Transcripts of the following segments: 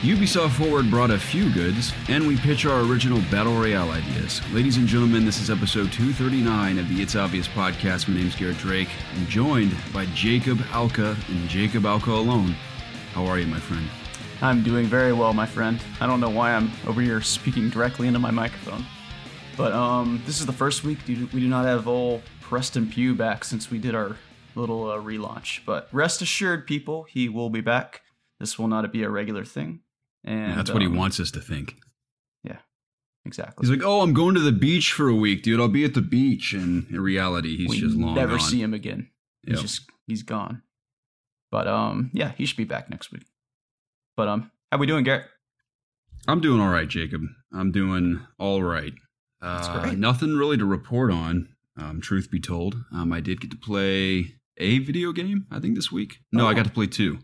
Ubisoft Forward brought a few goods, and we pitch our original Battle Royale ideas. Ladies and gentlemen, this is episode 239 of the It's Obvious podcast. My name's Garrett Drake. I'm joined by Jacob Alka and Jacob Alka alone. How are you, my friend? I'm doing very well, my friend. I don't know why I'm over here speaking directly into my microphone. But this is the first week we do not have old Preston Pugh back since we did our little relaunch. But rest assured, people, he will be back. This will not be a regular thing. And yeah, that's what he wants us to think. Yeah, exactly. He's like, oh, I'm going to the beach for a week, dude. I'll be at the beach. And in reality, he's just long gone. Never see him again. He's gone. But yeah, he should be back next week. But how we doing, Garrett? I'm doing all right, Jacob. I'm doing all right. That's great. Nothing really to report on, truth be told. I did get to play a video game, I think, this week. No, I got to play two.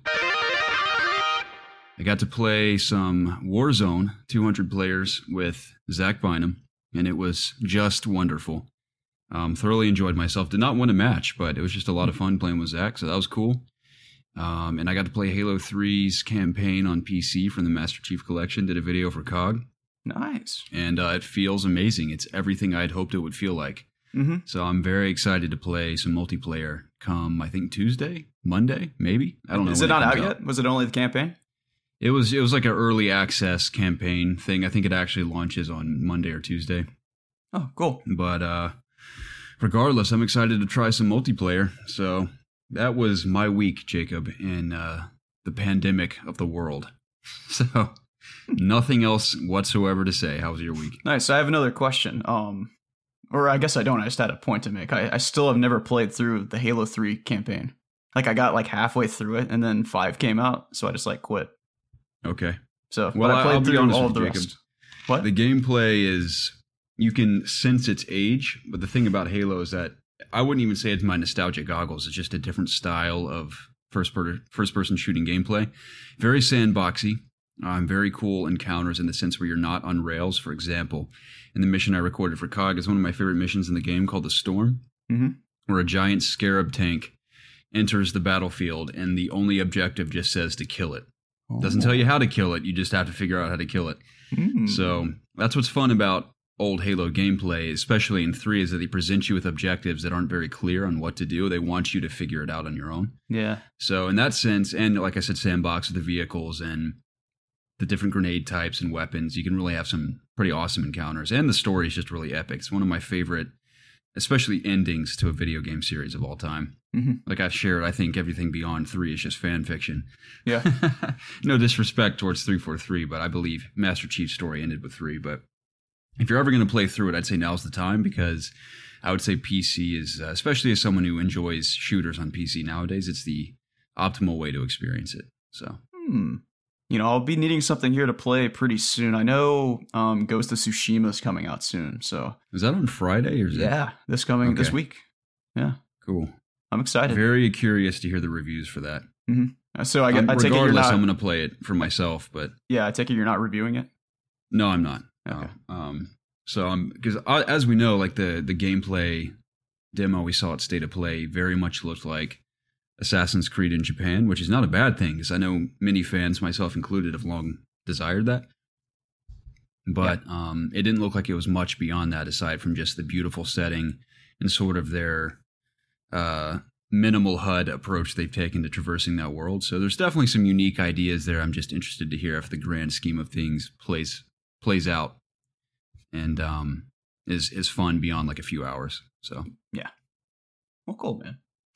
I got to play some Warzone, 200 players with Zach Bynum, and it was just wonderful. Thoroughly enjoyed myself. Did not win a match, but it was just a lot of fun playing with Zach, so that was cool. And I got to play Halo 3's campaign on PC from the Master Chief Collection. Did a video for COG. Nice. And it feels amazing. It's everything I'd hoped it would feel like. Mm-hmm. So I'm very excited to play some multiplayer come, I think, Tuesday? Monday? Maybe? I don't know. Is it not out yet? Was it only the campaign? It was like an early access campaign thing. I think it actually launches on Monday or Tuesday. Oh, cool. But regardless, I'm excited to try some multiplayer. So that was my week, Jacob, in the pandemic of the world. So nothing else whatsoever to say. How was your week? Nice. I have another question. Or I guess I don't. I just had a point to make. I still have never played through the Halo 3 campaign. Like, I got like halfway through it, and then 5 came out, so I just like quit. Okay. So, well, I played I'll be through honest all with of the Jacob. rest. What? The gameplay is, you can sense its age, but the thing about Halo is that I wouldn't even say it's my nostalgic goggles. It's just a different style of first-person shooting gameplay. Very sandboxy. Very cool encounters in the sense where you're not on rails. For example, in the mission I recorded for COG, is one of my favorite missions in the game called The Storm, where a giant Scarab tank enters the battlefield, and the only objective just says to kill it. Doesn't tell you how to kill it. You just have to figure out how to kill it. So that's what's fun about old Halo gameplay, especially in 3, is that they present you with objectives that aren't very clear on what to do. They want you to figure it out on your own. Yeah. So in that sense, and like I said, sandbox with the vehicles and the different grenade types and weapons, you can really have some pretty awesome encounters. And the story is just really epic. It's one of my favorite, especially endings to a video game series of all time. Like I've shared, I think everything beyond 3 is just fan fiction. Yeah. No disrespect towards 343, but I believe Master Chief's story ended with 3. But if you're ever going to play through it, I'd say now's the time, because I would say PC is, especially as someone who enjoys shooters on PC nowadays, it's the optimal way to experience it. So. You know, I'll be needing something here to play pretty soon. I know Ghost of Tsushima is coming out soon. So is that on Friday or is it? This week. Yeah. Cool. I'm excited. Very curious to hear the reviews for that. So I take it you're not. I'm going to play it for myself, but yeah, I take it you're not reviewing it. No, I'm not. Okay. So because as we know, like the gameplay demo we saw at State of Play very much looked like Assassin's Creed in Japan, which is not a bad thing, because I know many fans, myself included, have long desired that. But it didn't look like it was much beyond that, aside from just the beautiful setting and sort of their minimal HUD approach they've taken to traversing that world. So there's definitely some unique ideas there. I'm just interested to hear if the grand scheme of things plays out and is fun beyond like a few hours. So yeah. Well, cool, man.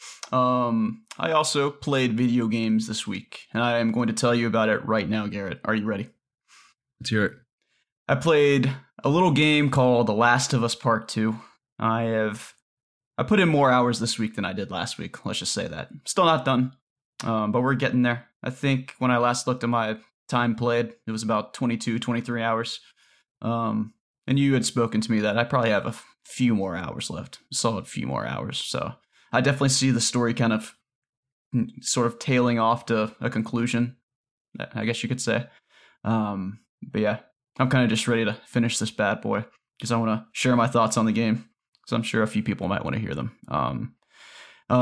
I also played video games this week, and I am going to tell you about it right now, Garrett. Are you ready? Let's hear it. I played a little game called The Last of Us Part 2. I put in more hours this week than I did last week. Let's just say that. Still not done, but we're getting there. I think when I last looked at my time played, it was about 22, 23 hours. And you had spoken to me that I probably have a few more hours left, a solid few more hours. So I definitely see the story kind of sort of tailing off to a conclusion, I guess you could say. But yeah, I'm kind of just ready to finish this bad boy because I want to share my thoughts on the game. So I'm sure a few people might want to hear them.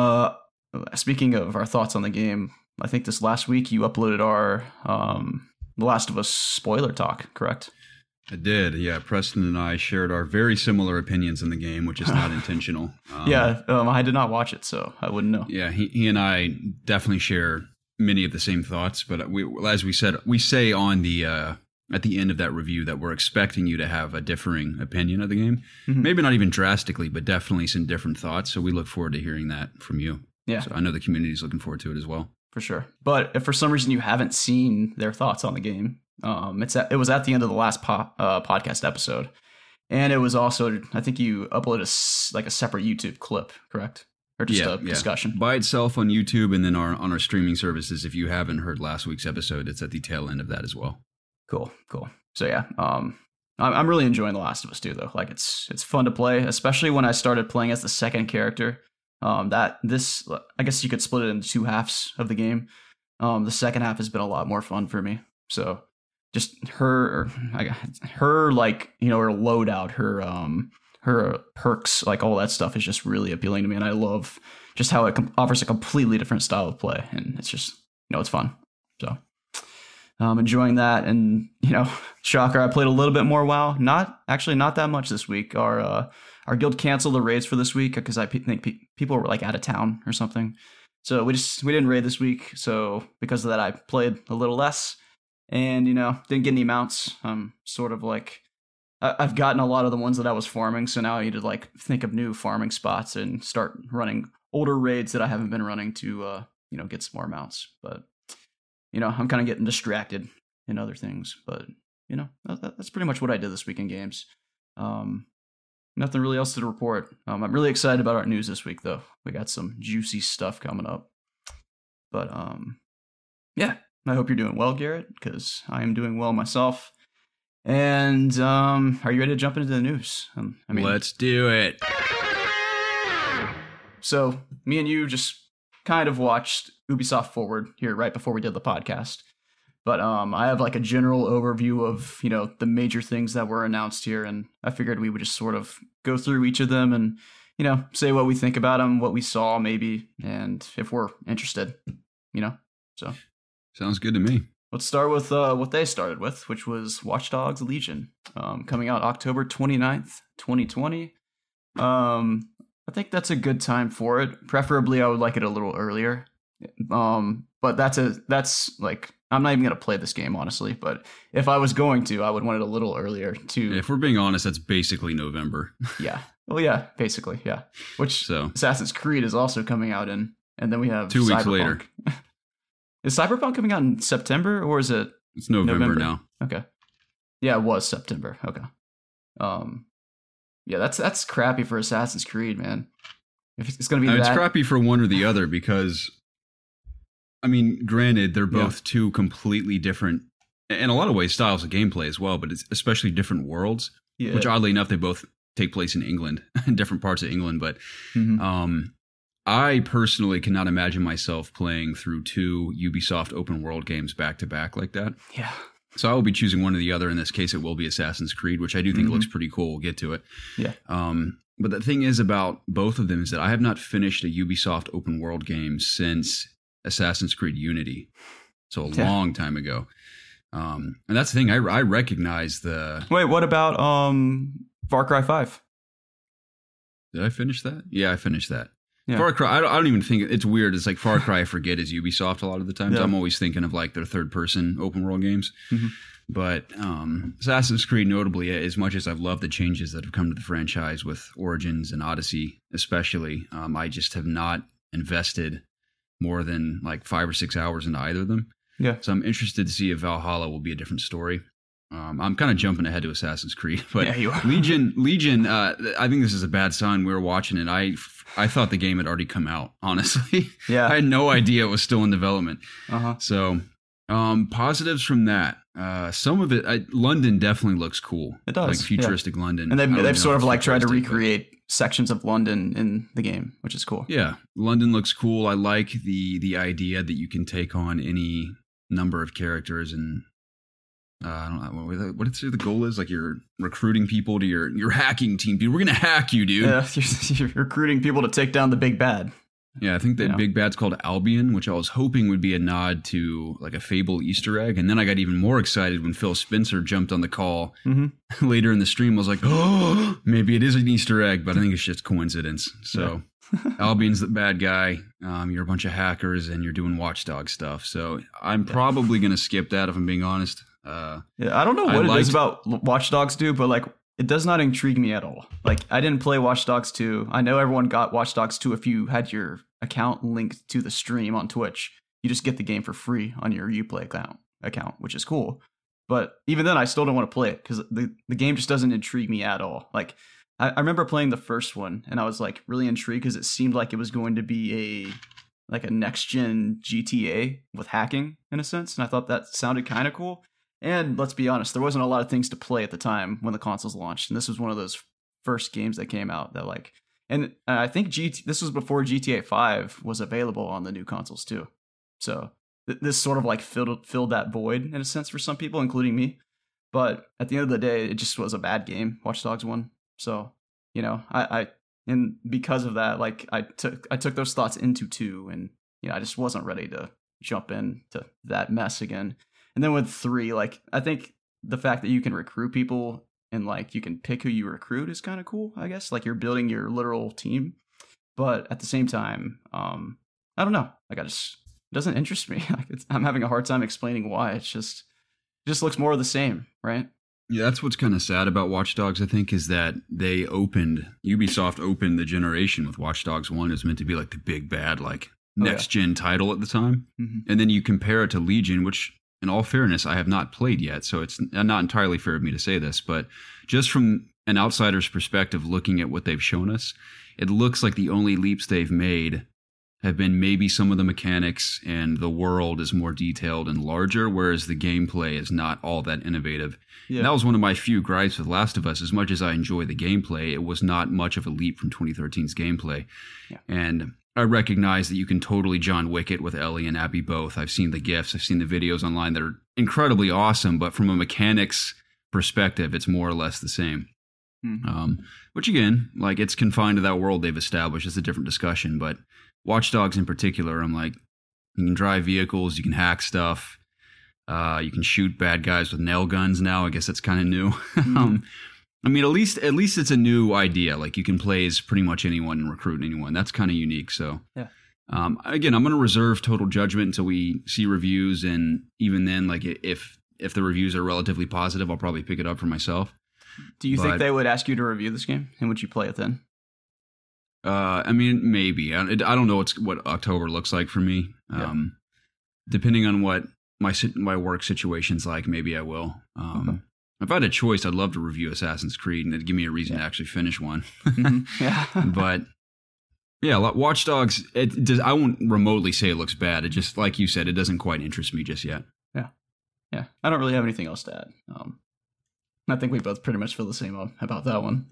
Speaking of our thoughts on the game, I think this last week you uploaded our The Last of Us spoiler talk, correct? I did. Yeah, Preston and I shared our very similar opinions in the game, which is not intentional. I did not watch it, so I wouldn't know. Yeah, he and I definitely share many of the same thoughts, but as we said, we say on the at the end of that review that we're expecting you to have a differing opinion of the game. Mm-hmm. Maybe not even drastically, but definitely some different thoughts. So we look forward to hearing that from you. Yeah. So I know the community is looking forward to it as well. For sure. But if for some reason you haven't seen their thoughts on the game, it was at the end of the last podcast episode. And it was also, I think you uploaded a separate YouTube clip, correct? Or just a discussion? By itself on YouTube and then on our streaming services. If you haven't heard last week's episode, it's at the tail end of that as well. Cool. So yeah, I'm really enjoying The Last of Us 2 though. Like it's fun to play, especially when I started playing as the second character. I guess you could split it into two halves of the game. The second half has been a lot more fun for me. So just her like, you know, her loadout, her perks, like all that stuff is just really appealing to me. And I love just how it offers a completely different style of play. And it's just, you know, it's fun. So I'm enjoying that. And, you know, shocker, I played a little bit more WoW. Not that much this week. Our guild canceled the raids for this week because I think people were like out of town or something. So we didn't raid this week. So because of that, I played a little less and, you know, didn't get any mounts. Sort of like, I've gotten a lot of the ones that I was farming. So now I need to like think of new farming spots and start running older raids that I haven't been running to, you know, get some more mounts. But, you know, I'm kind of getting distracted in other things. But, you know, that's pretty much what I did this week in games. Nothing really else to report. I'm really excited about our news this week, though. We got some juicy stuff coming up. But, yeah, I hope you're doing well, Garrett, because I am doing well myself. And are you ready to jump into the news? Let's do it. So, me and you just kind of watched Ubisoft Forward here right before we did the podcast. But I have like a general overview of, you know, the major things that were announced here. And I figured we would just sort of go through each of them and, you know, say what we think about them, what we saw maybe, and if we're interested, you know. So sounds good to me. Let's start with what they started with, which was Watch Dogs Legion, coming out October 29th, 2020. I think that's a good time for it. Preferably, I would like it a little earlier. But that's like, I'm not even going to play this game, honestly. But if I was going to, I would want it a little earlier to... If we're being honest, that's basically November. Yeah. Well, yeah, basically, yeah. Which Assassin's Creed is also coming out in. And then we have 2 weeks later. Is Cyberpunk coming out in September or is it... It's November now. Okay. Yeah, it was September. Okay. Yeah, that's crappy for Assassin's Creed, man. If it's going to be It's crappy for one or the other because... I mean, granted, they're both two completely different, in a lot of ways, styles of gameplay as well, but it's especially different worlds, which oddly enough, they both take place in England, in different parts of England. But I personally cannot imagine myself playing through two Ubisoft open world games back to back like that. Yeah. So I will be choosing one or the other. In this case, it will be Assassin's Creed, which I do think looks pretty cool. We'll get to it. Yeah. But the thing is about both of them is that I have not finished a Ubisoft open world game since Assassin's Creed Unity, so a long time ago, and that's the thing. I recognize the. Wait, what about Far Cry 5? Did I finish that? Yeah, I finished that. Yeah. Far Cry. I don't even think it's weird. It's like Far Cry. I forget is Ubisoft a lot of the times. I'm always thinking of like their third person open world games. But Assassin's Creed, notably, as much as I've loved the changes that have come to the franchise with Origins and Odyssey, especially, I just have not invested more than like 5 or 6 hours into either of them. Yeah. So I'm interested to see if Valhalla will be a different story. I'm kind of jumping ahead to Assassin's Creed, but yeah, you are. Legion. I think this is a bad sign. We were watching it. I thought the game had already come out. Honestly, yeah. I had no idea it was still in development. So positives from that. Some of it, London definitely looks cool. It does, like futuristic London, and they've sort of like tried to recreate sections of London in the game, which is cool. Yeah, London looks cool. I like the idea that you can take on any number of characters, and I don't know what the goal is. Like you're recruiting people to your hacking team. Dude, we're gonna hack you, dude. Yeah, you're recruiting people to take down the big bad. Yeah, I think that big bad's called Albion, which I was hoping would be a nod to like a Fable Easter egg. And then I got even more excited when Phil Spencer jumped on the call later in the stream. I was like, oh, maybe it is an Easter egg, but I think it's just coincidence. So Albion's the bad guy. You're a bunch of hackers and you're doing Watchdog stuff. So I'm probably going to skip that if I'm being honest. I don't know what it is about Watch Dogs 2, but like it does not intrigue me at all. Like I didn't play Watch Dogs 2. I know everyone got Watch Dogs 2 if you had your account linked to the stream on Twitch. You just get the game for free on your Uplay account, which is cool. But even then, I still don't want to play it because the game just doesn't intrigue me at all. Like I remember playing the first one and I was like really intrigued because it seemed like it was going to be a next gen GTA with hacking in a sense, and I thought that sounded kind of cool. And let's be honest, there wasn't a lot of things to play at the time when the consoles launched, and this was one of those first games that came out that like, and I think this was before GTA 5 was available on the new consoles too. So this sort of like filled that void in a sense for some people, including me. But at the end of the day, it just was a bad game, Watch Dogs 1. So, you know, I and because of that, like I took those thoughts into 2, and you know, I just wasn't ready to jump into that mess again. And then with 3, like I think the fact that you can recruit people and like you can pick who you recruit is kind of cool, I guess. Like you're building your literal team. But at the same time, I don't know. Like it doesn't interest me. Like I'm having a hard time explaining why. It just looks more of the same, right? Yeah, that's what's kind of sad about Watch Dogs, I think, is that Ubisoft opened the generation with Watch Dogs 1. It was meant to be like the big bad, like next-gen title at the time. Mm-hmm. And then you compare it to Legion, which, in all fairness, I have not played yet, so it's not entirely fair of me to say this, but just from an outsider's perspective, looking at what they've shown us, it looks like the only leaps they've made have been maybe some of the mechanics and the world is more detailed and larger, whereas the gameplay is not all that innovative. Yeah. And that was one of my few gripes with Last of Us. As much as I enjoy the gameplay, it was not much of a leap from 2013's gameplay. Yeah. And I recognize that you can totally John Wick it with Ellie and Abby both. I've seen the GIFs, I've seen the videos online that are incredibly awesome, but from a mechanics perspective, it's more or less the same. Mm-hmm. Which again, like it's confined to that world they've established. It's a different discussion, but Watch Dogs in particular, I'm like, you can drive vehicles, you can hack stuff, you can shoot bad guys with nail guns now. I guess that's kind of new. Mm-hmm. I mean, at least it's a new idea. Like you can play as pretty much anyone and recruit anyone. That's kind of unique. So, yeah. Again, I'm going to reserve total judgment until we see reviews, and even then, like if the reviews are relatively positive, I'll probably pick it up for myself. Do you think they would ask you to review this game, and would you play it then? I mean, maybe. I don't know what October looks like for me. Yeah. Depending on what my work situation's like, maybe I will. Okay. If I had a choice, I'd love to review Assassin's Creed, and it'd give me a reason to actually finish one. Yeah. But yeah, Watch Dogs, I won't remotely say it looks bad. It just, like you said, it doesn't quite interest me just yet. Yeah. Yeah. I don't really have anything else to add. I think we both pretty much feel the same about that one.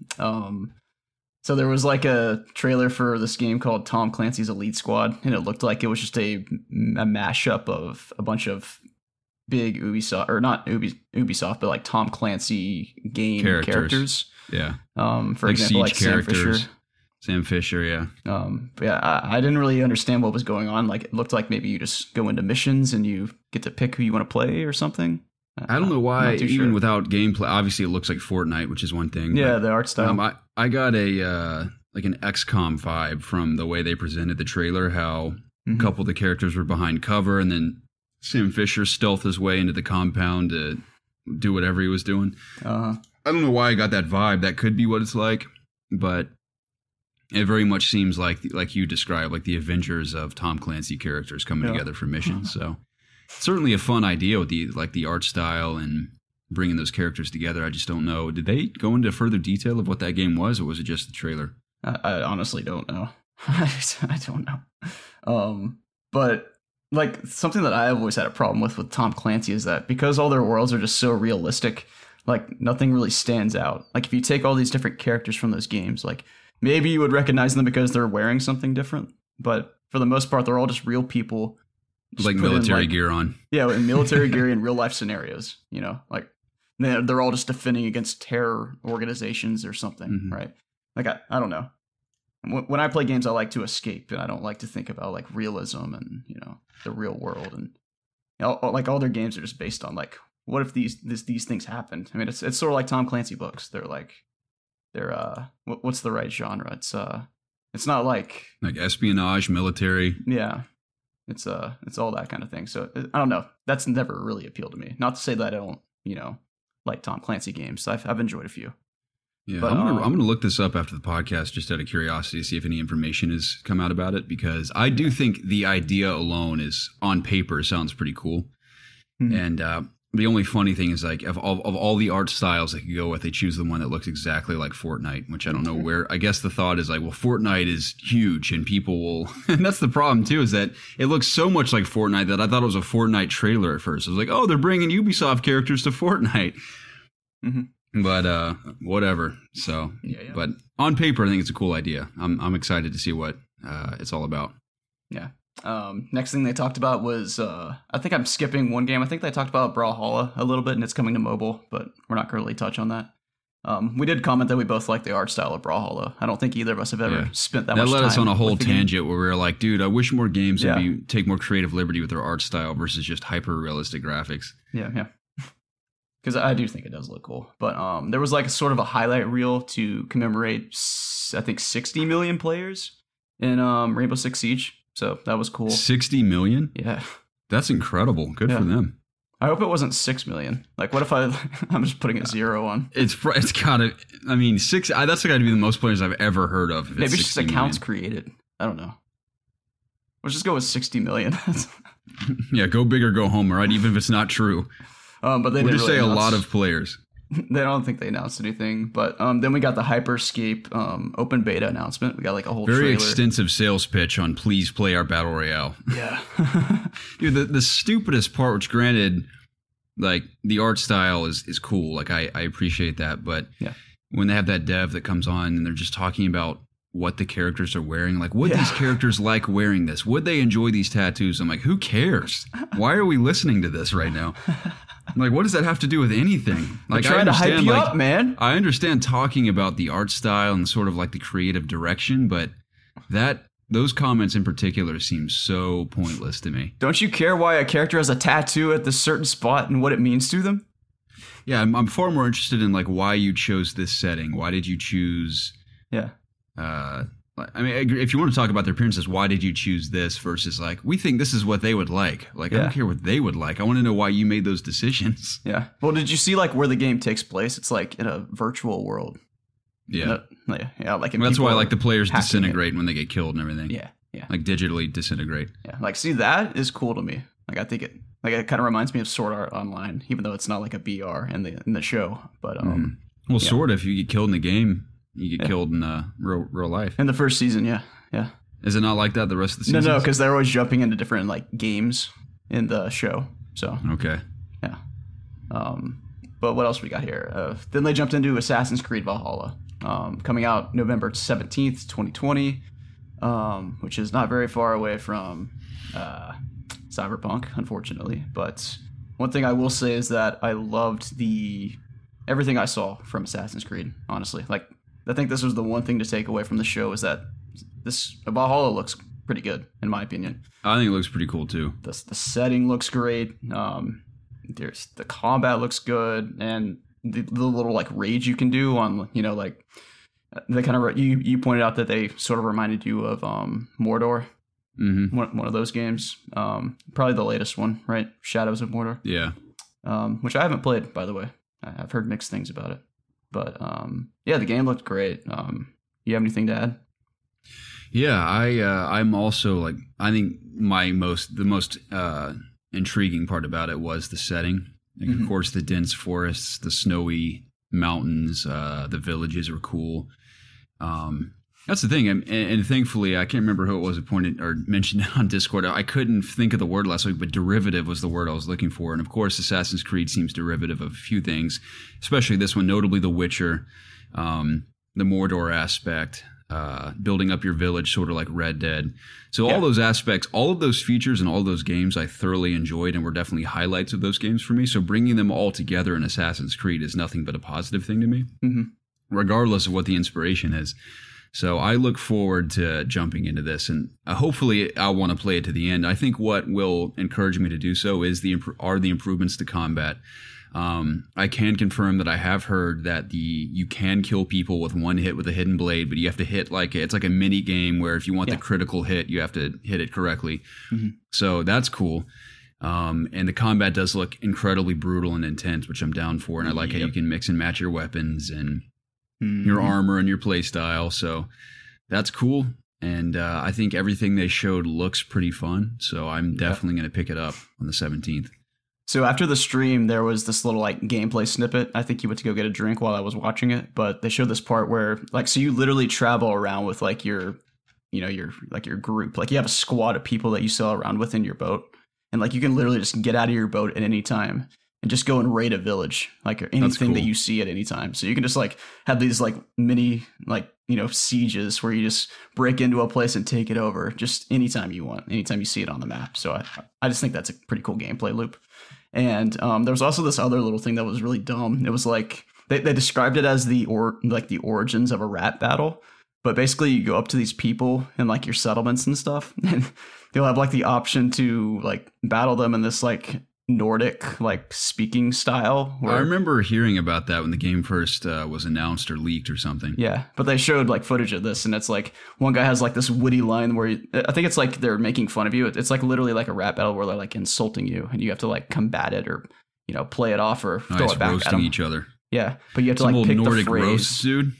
So there was like a trailer for this game called Tom Clancy's Elite Squad, and it looked like it was just a mashup of a bunch of big Ubisoft, or not Ubisoft, but like Tom Clancy game characters. Yeah. For like example, like Sam Fisher, yeah. But yeah, I didn't really understand what was going on. Like it looked like maybe you just go into missions and you get to pick who you want to play or something. I don't know why, even without gameplay, obviously it looks like Fortnite, which is one thing. Yeah, the art style. I got a like an XCOM vibe from the way they presented the trailer, how a couple of the characters were behind cover, and then Sam Fisher stealthed his way into the compound to do whatever he was doing. I don't know why I got that vibe. That could be what it's like, but it very much seems like you described, like the Avengers of Tom Clancy characters coming together for missions. So certainly a fun idea with the art style and bringing those characters together. I just don't know. Did they go into further detail of what that game was, or was it just the trailer? I honestly don't know. I don't know. But like something that I've always had a problem with Tom Clancy is that because all their worlds are just so realistic, like nothing really stands out. Like if you take all these different characters from those games, like maybe you would recognize them because they're wearing something different. But for the most part, they're all just real people. Like military gear on. Yeah, in military gear in real life scenarios, you know, like they're all just defending against terror organizations or something, right? Like, I don't know. when I play games, I like to escape, and I don't like to think about like realism and the real world, and like all their games are just based on like, what if these things happened? I mean, it's sort of like Tom Clancy books. They're what's the right genre? It's not like espionage, military. Yeah, it's all that kind of thing. So I don't know. That's never really appealed to me. Not to say that I don't like Tom Clancy games. I've enjoyed a few. Yeah, but, I'm gonna look this up after the podcast just out of curiosity to see if any information has come out about it, because I do think the idea alone is on paper sounds pretty cool. Mm-hmm. And the only funny thing is like of all the art styles they could go with, they choose the one that looks exactly like Fortnite, which I don't know where. I guess the thought is like, well, Fortnite is huge and people will, and that's the problem too, is that it looks so much like Fortnite that I thought it was a Fortnite trailer at first. I was like, oh, they're bringing Ubisoft characters to Fortnite. Mm-hmm. But whatever. So, yeah. But on paper, I think it's a cool idea. I'm excited to see what it's all about. Yeah. Next thing they talked about was I think I'm skipping one game. I think they talked about Brawlhalla a little bit, and it's coming to mobile, but we're not going to really touch on that. We did comment that we both like the art style of Brawlhalla. I don't think either of us have ever spent that much time. That led us on a whole tangent where we were like, dude, I wish more games would take more creative liberty with their art style versus just hyper realistic graphics. Yeah. Because I do think it does look cool. But there was like a sort of a highlight reel to commemorate, I think, 60 million players in Rainbow Six Siege. So that was cool. 60 million? Yeah. That's incredible. Good for them. I hope it wasn't 6 million. Like, what if I'm just putting a zero on? It's gotta, I mean, that's gotta be the most players I've ever heard of. Maybe it's just accounts created. I don't know. Let's just go with 60 million. Yeah, go big or go home, all right? Even if it's not true. But they would didn't really say a lot of players. They don't think they announced anything. But then we got the Hyperscape open beta announcement. We got like a whole very extensive sales pitch on please play our battle royale. Yeah. Dude, the stupidest part, which granted, like the art style is cool. Like I appreciate that. But when they have that dev that comes on and they're just talking about what the characters are wearing, like would these characters like wearing this? Would they enjoy these tattoos? I'm like, who cares? Why are we listening to this right now? Like, what does that have to do with anything? Like, trying to hype you up, man. I understand talking about the art style and sort of like the creative direction, but those comments in particular seem so pointless to me. Don't you care why a character has a tattoo at this certain spot and what it means to them? Yeah, I'm far more interested in like why you chose this setting. Why did you choose? Yeah. I mean, if you want to talk about their appearances, why did you choose this versus like, we think this is what they would like. Like, I don't care what they would like. I want to know why you made those decisions. Yeah. Well, did you see like where the game takes place? It's like in a virtual world. Yeah. Yeah. Like that's why like the players disintegrate when they get killed and everything. Yeah. Like digitally disintegrate. Yeah. Like, see, that is cool to me. Like, I think it kind of reminds me of Sword Art Online, even though it's not like a BR in the show. But well, sort of. If you get killed in the game, you get killed in real life. In the first season, yeah. Is it not like that the rest of the season? No, because they're always jumping into different like games in the show. So okay, yeah. But what else we got here? Then they jumped into Assassin's Creed Valhalla, coming out November 17th, 2020, which is not very far away from Cyberpunk, unfortunately. But one thing I will say is that I loved everything I saw from Assassin's Creed. Honestly, like. I think this was the one thing to take away from the show is that this Valhalla looks pretty good, in my opinion. I think it looks pretty cool, too. The setting looks great. There's the combat looks good. And the little, like, rage you can do on, like, they kind of, you pointed out that they sort of reminded you of Mordor. Mm-hmm. One of those games. Probably the latest one, right? Shadows of Mordor. Yeah. Which I haven't played, by the way. I've heard mixed things about it. But the game looked great. You have anything to add? Yeah, I'm also like, I think the most intriguing part about it was the setting. Like, of course, the dense forests, the snowy mountains, the villages were cool. That's the thing, and thankfully, I can't remember who it was who pointed or mentioned on Discord. I couldn't think of the word last week, but derivative was the word I was looking for. And of course, Assassin's Creed seems derivative of a few things, especially this one, notably The Witcher, the Mordor aspect, building up your village, sort of like Red Dead. So all those aspects, all of those features and all of those games I thoroughly enjoyed and were definitely highlights of those games for me. So bringing them all together in Assassin's Creed is nothing but a positive thing to me, regardless of what the inspiration is. So I look forward to jumping into this, and hopefully I'll want to play it to the end. I think what will encourage me to do so is the improvements to combat. I can confirm that I have heard that you can kill people with one hit with a hidden blade, but you have to hit it's like a mini game where if you want the critical hit, you have to hit it correctly. Mm-hmm. So that's cool. And the combat does look incredibly brutal and intense, which I'm down for. And I like how you can mix and match your weapons and your armor and your play style. So that's cool. And I think everything they showed looks pretty fun. So I'm definitely going to pick it up on the 17th. So after the stream, there was this little like gameplay snippet. I think you went to go get a drink while I was watching it, but they showed this part where so you literally travel around with like your group. Like you have a squad of people that you sail around within your boat. And like you can literally just get out of your boat at any time and just go and raid a village, like anything that you see at any time. So you can just like have these like mini sieges where you just break into a place and take it over just anytime you want, anytime you see it on the map. So I just think that's a pretty cool gameplay loop. And there was also this other little thing that was really dumb. It was like they described it as the origins of a rat battle. But basically you go up to these people in like your settlements and stuff, and they'll have like the option to like battle them in this like Nordic like speaking style. I remember hearing about that when the game first was announced or leaked or something. Yeah, but they showed like footage of this, and it's like one guy has like this witty line where I think it's like they're making fun of you. It's like literally like a rap battle where they're like insulting you, and you have to like combat it or play it off or throw it back roasting at them. each other. Yeah, but you have to Some like pick Nordic the phrase. Roast, dude.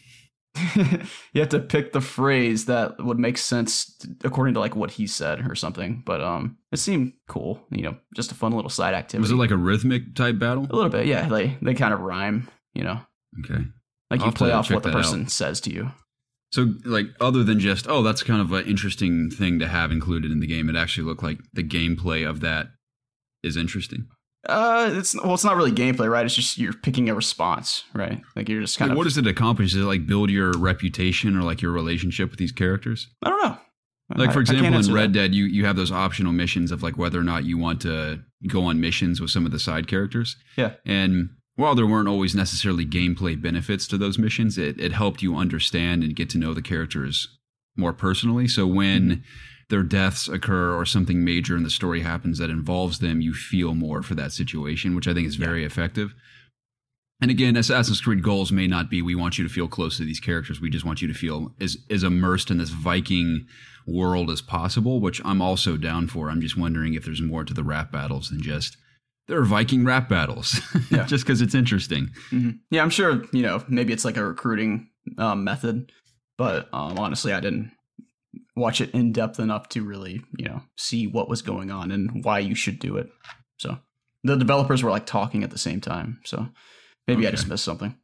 You have to pick the phrase that would make sense according to like what he said or something. But it seemed cool, just a fun little side activity. Was it like a rhythmic type battle? A little bit, yeah. They kind of rhyme, Okay. Like you play off what the person says to you. So like other than just that's kind of an interesting thing to have included in the game, it actually looked like the gameplay of that is interesting. It's not really gameplay, right? It's just you're picking a response, right? Like you're just kind of. What does it accomplish? Does it like build your reputation or like your relationship with these characters? I don't know. Like for example, in Red Dead, you have those optional missions of like whether or not you want to go on missions with some of the side characters. Yeah. And while there weren't always necessarily gameplay benefits to those missions, it helped you understand and get to know the characters more personally. So when their deaths occur or something major in the story happens that involves them, you feel more for that situation, which I think is very effective. And again, Assassin's Creed goals may not be we want you to feel close to these characters. We just want you to feel as immersed in this Viking world as possible, which I'm also down for. I'm just wondering if there's more to the rap battles than just there are Viking rap battles, just because it's interesting. Mm-hmm. Yeah, I'm sure, maybe it's like a recruiting method, but honestly, I didn't watch it in depth enough to really, see what was going on and why you should do it. So the developers were like talking at the same time. So maybe I just missed something.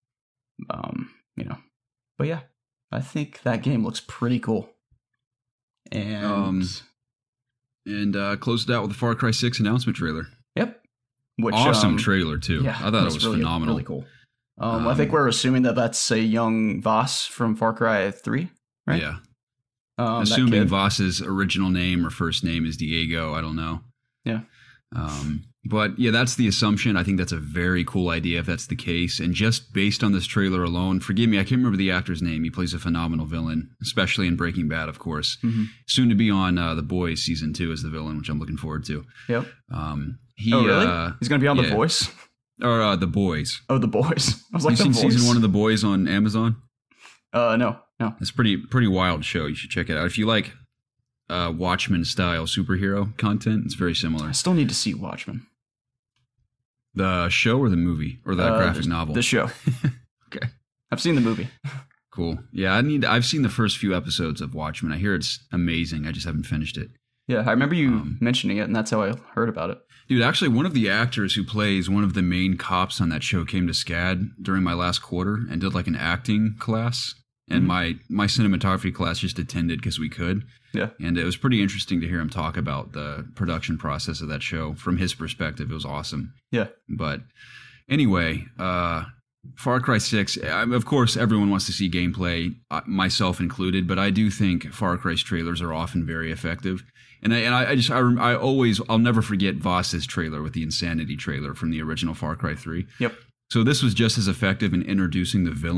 But yeah, I think that game looks pretty cool. And closed it out with the Far Cry 6 announcement trailer. Yep. Which, awesome trailer too. Yeah, I thought it was really, phenomenal. Really cool. I think we're assuming that that's a young Voss from Far Cry 3, right? Yeah. Assuming Voss's original name or first name is Diego, I don't know. Yeah. But yeah, that's the assumption. I think that's a very cool idea if that's the case. And just based on this trailer alone, forgive me, I can't remember the actor's name. He plays a phenomenal villain, especially in Breaking Bad, of course. Mm-hmm. Soon to be on The Boys season 2 as the villain, which I'm looking forward to. Yep. Really? He's going to be on The Voice? Or The Boys. Oh, The Boys. I was like, you seen season 1 of The Boys on Amazon? No. It's a pretty wild show. You should check it out. If you like Watchmen style superhero content, it's very similar. I still need to see Watchmen. The show or the movie or the graphic novel? The show. Okay. I've seen the movie. Cool. Yeah, I've seen the first few episodes of Watchmen. I hear it's amazing. I just haven't finished it. Yeah, I remember you mentioning it, and that's how I heard about it. Dude, actually, one of the actors who plays one of the main cops on that show came to SCAD during my last quarter and did like an acting class. And my cinematography class just attended because we could. Yeah. And it was pretty interesting to hear him talk about the production process of that show from his perspective. It was awesome. Yeah. But anyway, Far Cry 6, of course, everyone wants to see gameplay, myself included, but I do think Far Cry's trailers are often very effective. And I'll never forget Voss's trailer with the Insanity trailer from the original Far Cry 3. Yep. So this was just as effective in introducing the villain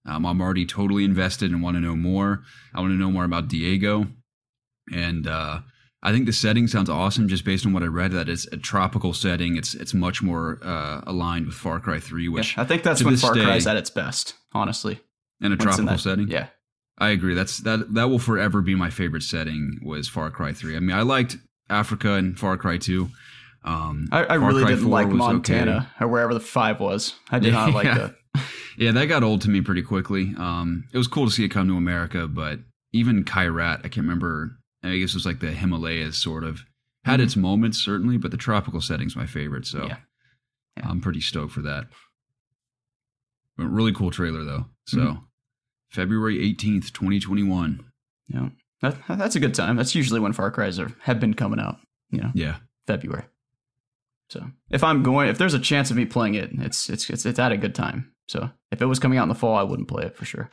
I'm already totally invested and want to know more. I want to know more about Diego. And I think the setting sounds awesome just based on what I read, that it's a tropical setting. It's much more aligned with Far Cry 3, which I think that's when Far Cry is at its best, honestly. In a tropical setting? Yeah. I agree. That will forever be my favorite setting, was Far Cry 3. I mean, I liked Africa and Far Cry 2. I really didn't like Montana or wherever the 5 was. I did not like that. Yeah, that got old to me pretty quickly. It was cool to see it come to America, but even Kyrat, I can't remember. I guess it was like the Himalayas sort of. Had its moments, certainly, but the tropical setting's my favorite, so I'm pretty stoked for that. But really cool trailer, though. So, February 18th, 2021. Yeah, that's a good time. That's usually when Far Cry's have been coming out, Yeah. February. So, if there's a chance of me playing it, it's at a good time. So, if it was coming out in the fall, I wouldn't play it for sure.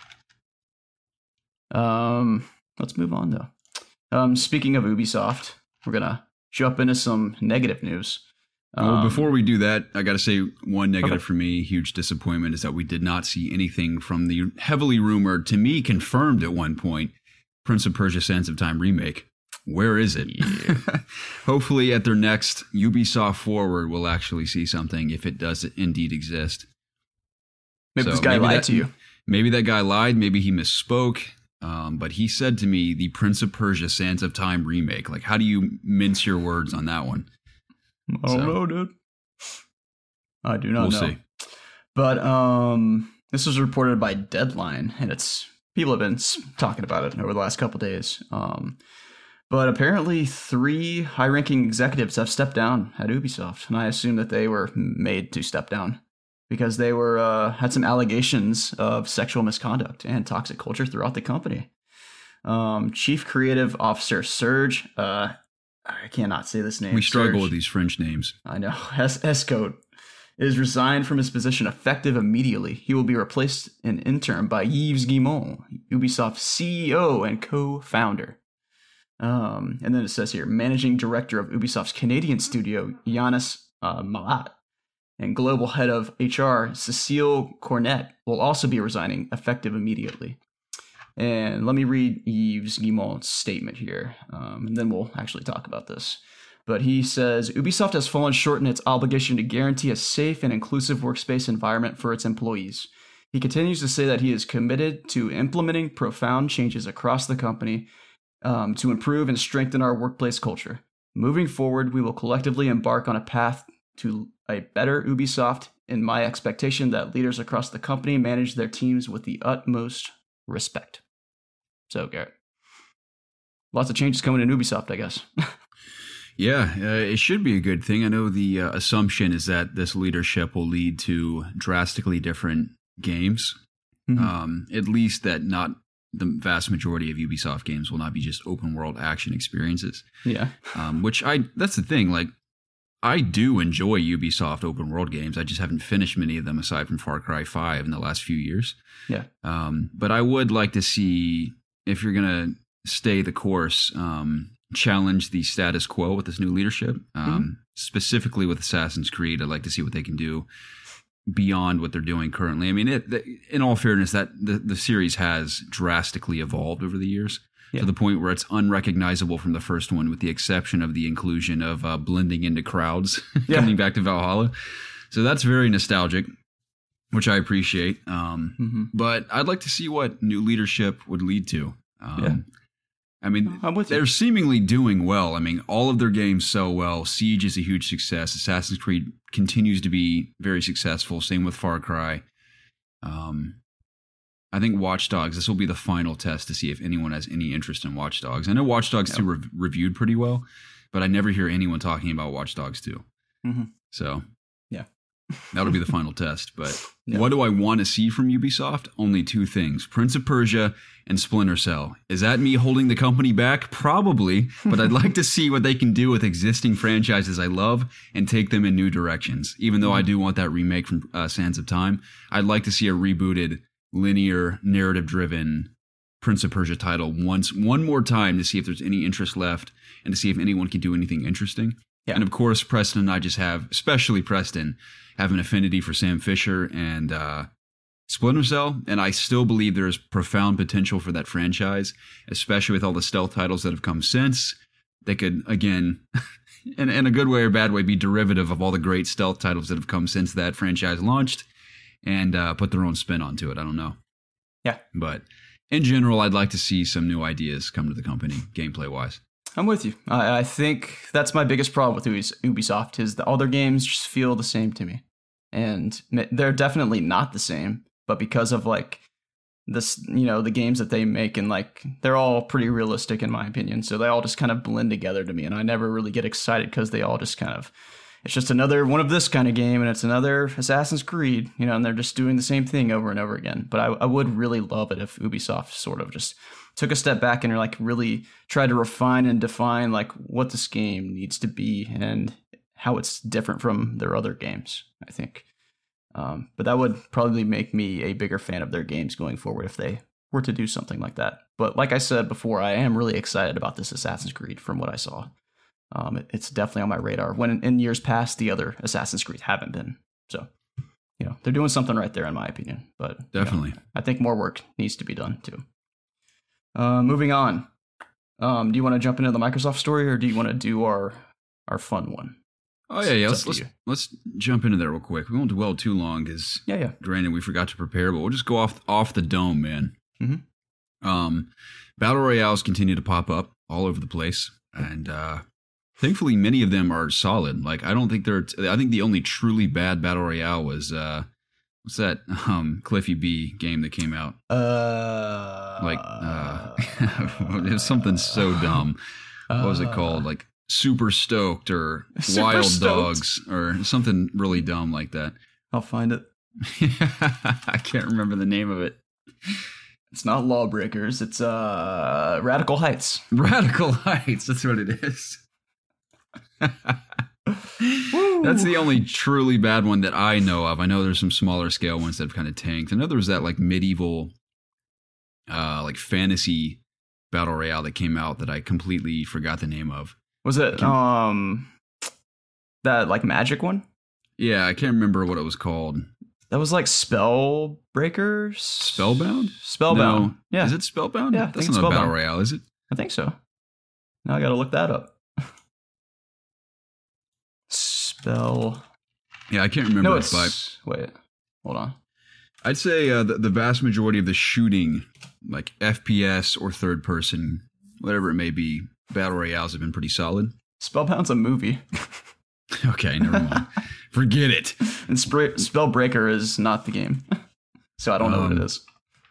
Let's move on, though. Speaking of Ubisoft, we're going to jump into some negative news. Well, before we do that, I got to say one negative for me, huge disappointment, is that we did not see anything from the heavily rumored, to me confirmed at one point, Prince of Persia: Sands of Time remake. Where is it? Yeah. Hopefully at their next Ubisoft Forward, we'll actually see something, if it does indeed exist. Maybe this guy lied to you. Maybe that guy lied. Maybe he misspoke. But he said to me, the Prince of Persia: Sands of Time remake. Like, how do you mince your words on that one? I don't know, dude. I do not know. We'll see. But this was reported by Deadline, and people have been talking about it over the last couple days. But apparently 3 high-ranking executives have stepped down at Ubisoft, and I assume that they were made to step down because they had some allegations of sexual misconduct and toxic culture throughout the company. Chief Creative Officer Serge, I cannot say this name. We struggle with these French names. I know. Escote is resigned from his position effective immediately. He will be replaced in interim by Yves Guillemot, Ubisoft's CEO and co-founder. And then it says here, Managing Director of Ubisoft's Canadian studio, Yannis Malat, and Global Head of HR, Cecile Cornet, will also be resigning effective immediately. And let me read Yves Guillemot's statement here, and then we'll actually talk about this. But he says, Ubisoft has fallen short in its obligation to guarantee a safe and inclusive workspace environment for its employees. He continues to say that he is committed to implementing profound changes across the company to improve and strengthen our workplace culture. Moving forward, we will collectively embark on a path to a better Ubisoft, in my expectation that leaders across the company manage their teams with the utmost respect. So, Garrett, lots of changes coming in Ubisoft, I guess. Yeah, it should be a good thing. I know the assumption is that this leadership will lead to drastically different games. At least that not the vast majority of Ubisoft games will not be just open world action experiences. Yeah. That's the thing. Like, I do enjoy Ubisoft open world games. I just haven't finished many of them aside from Far Cry 5 in the last few years. Yeah. But I would like to see, if you're going to stay the course, challenge the status quo with this new leadership. Specifically with Assassin's Creed, I'd like to see what they can do beyond what they're doing currently. I mean, in all fairness, that the series has drastically evolved over the years to the point where it's unrecognizable from the first one, with the exception of the inclusion of blending into crowds coming back to Valhalla. So that's very nostalgic, which I appreciate. But I'd like to see what new leadership would lead to. I mean, they're seemingly doing well. I mean, all of their games sell well. Siege is a huge success. Assassin's Creed continues to be very successful. Same with Far Cry. I think Watch Dogs, this will be the final test to see if anyone has any interest in Watch Dogs. I know Watch Dogs 2 reviewed pretty well, but I never hear anyone talking about Watch Dogs 2. So that'll be the final test. But what do I want to see from Ubisoft? Only 2 things: Prince of Persia and Splinter Cell. Is that me holding the company back? Probably, but I'd like to see what they can do with existing franchises I love and take them in new directions. Even though I do want that remake from Sands of Time, I'd like to see a rebooted, linear, narrative-driven Prince of Persia title one more time to see if there's any interest left and to see if anyone can do anything interesting. Yeah. And of course, Preston and I just have, especially Preston, have an affinity for Sam Fisher and Splinter Cell, and I still believe there's profound potential for that franchise, especially with all the stealth titles that have come since. They could, again, in a good way or bad way, be derivative of all the great stealth titles that have come since that franchise launched and put their own spin onto it. I don't know. Yeah. But in general, I'd like to see some new ideas come to the company, gameplay-wise. I'm with you. I think that's my biggest problem with Ubisoft is that all their games just feel the same to me. And they're definitely not the same. But because of like this, the games that they make and like they're all pretty realistic in my opinion. So they all just kind of blend together to me. And I never really get excited because they all just kind of, it's just another one of this kind of game and it's another Assassin's Creed, and they're just doing the same thing over and over again. But I would really love it if Ubisoft sort of just took a step back and like really tried to refine and define like what this game needs to be and how it's different from their other games, I think. But that would probably make me a bigger fan of their games going forward if they were to do something like that. But like I said before, I am really excited about this Assassin's Creed from what I saw. It's definitely on my radar when in years past, the other Assassin's Creed haven't been. So, they're doing something right there in my opinion, but definitely, I think more work needs to be done too. Moving on. Do you want to jump into the Microsoft story or do you want to do our fun one? Oh, yeah. Let's jump into there real quick. We won't dwell too long because, granted, we forgot to prepare, but we'll just go off the dome, man. Mm-hmm. Battle Royales continue to pop up all over the place, and thankfully, many of them are solid. Like, I think the only truly bad Battle Royale was, what's that Cliffy B game that came out? It was something so dumb. What was it called? Like, Super Stoked or Wild Dogs or something really dumb like that. I'll find it. I can't remember the name of it. It's not Lawbreakers. It's Radical Heights. Radical Heights. That's what it is. That's the only truly bad one that I know of. I know there's some smaller scale ones that have kind of tanked. I know there was that like medieval, like fantasy battle royale that came out that I completely forgot the name of. Was it that like magic one? Yeah, I can't remember what it was called. That was like Spellbreakers? Spellbound? No. Yeah. Is it Spellbound? Yeah, that's not a battle royale, is it? I think so. Now I got to look that up. Yeah, I can't remember. No, wait, hold on. I'd say the vast majority of the shooting, like FPS or third person, whatever it may be, battle royales have been pretty solid. Spellbound's a movie. Okay, never mind. Forget it. And Spellbreaker is not the game, so I don't know what it is.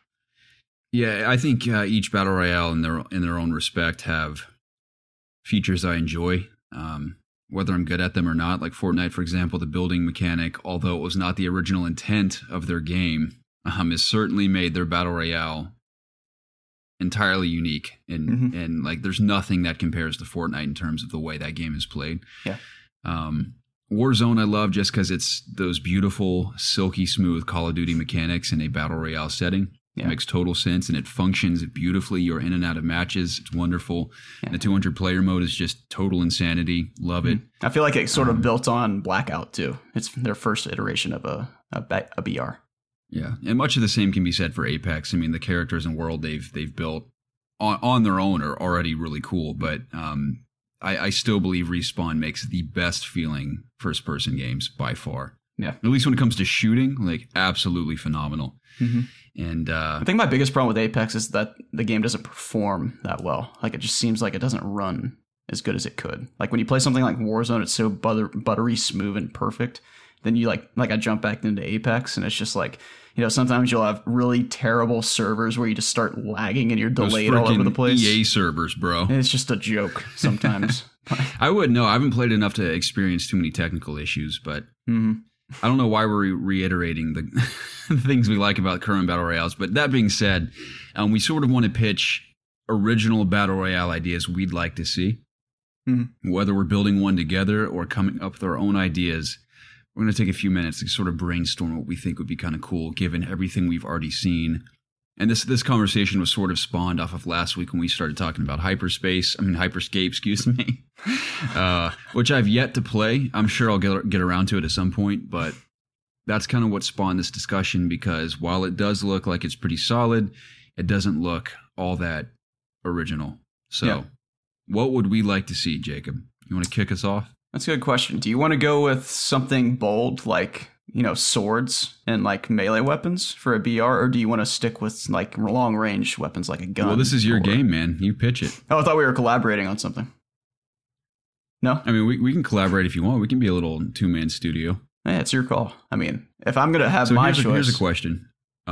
Yeah, I think each battle royale in their own respect have features I enjoy, whether I'm good at them or not. Like Fortnite, for example, the building mechanic, although it was not the original intent of their game, has certainly made their battle royale entirely unique. And like, there's nothing that compares to Fortnite in terms of the way that game is played. Yeah. Warzone I love just because it's those beautiful, silky smooth Call of Duty mechanics in a battle royale setting. Yeah. It makes total sense, and it functions beautifully. You're in and out of matches. It's wonderful. Yeah. And the 200-player mode is just total insanity. Love it. I feel like it sort of built on Blackout, too. It's their first iteration of a BR. Yeah, and much of the same can be said for Apex. I mean, the characters and world they've built on their own are already really cool, but I still believe Respawn makes the best feeling first-person games by far. Yeah. At least when it comes to shooting, like, absolutely phenomenal. Mm-hmm. And I think my biggest problem with Apex is that the game doesn't perform that well. Like, it just seems like it doesn't run as good as it could. Like, when you play something like Warzone, it's so buttery smooth and perfect. Then you like I jump back into Apex, and it's just like, sometimes you'll have really terrible servers where you just start lagging and you're delayed all over the place. EA servers, bro. And it's just a joke sometimes. I wouldn't know. I haven't played enough to experience too many technical issues, but I don't know why we're reiterating the things we like about current battle royales. But that being said, we sort of want to pitch original battle royale ideas we'd like to see. Whether we're building one together or coming up with our own ideas, we're going to take a few minutes to sort of brainstorm what we think would be kind of cool given everything we've already seen. And this conversation was sort of spawned off of last week when we started talking about Hyperscape, excuse me, which I've yet to play. I'm sure I'll get around to it at some point, but that's kind of what spawned this discussion, because while it does look like it's pretty solid, it doesn't look all that original. So what would we like to see, Jacob? You want to kick us off? That's a good question. Do you want to go with something bold like, swords and like melee weapons for a BR, or do you want to stick with like long range weapons like a gun? Well, this is your game, man. You pitch it. Oh, I thought we were collaborating on something. No? I mean, we can collaborate if you want. We can be a little 2-man studio. Yeah, it's your call. I mean, if I'm going to have my choice. Here's a question.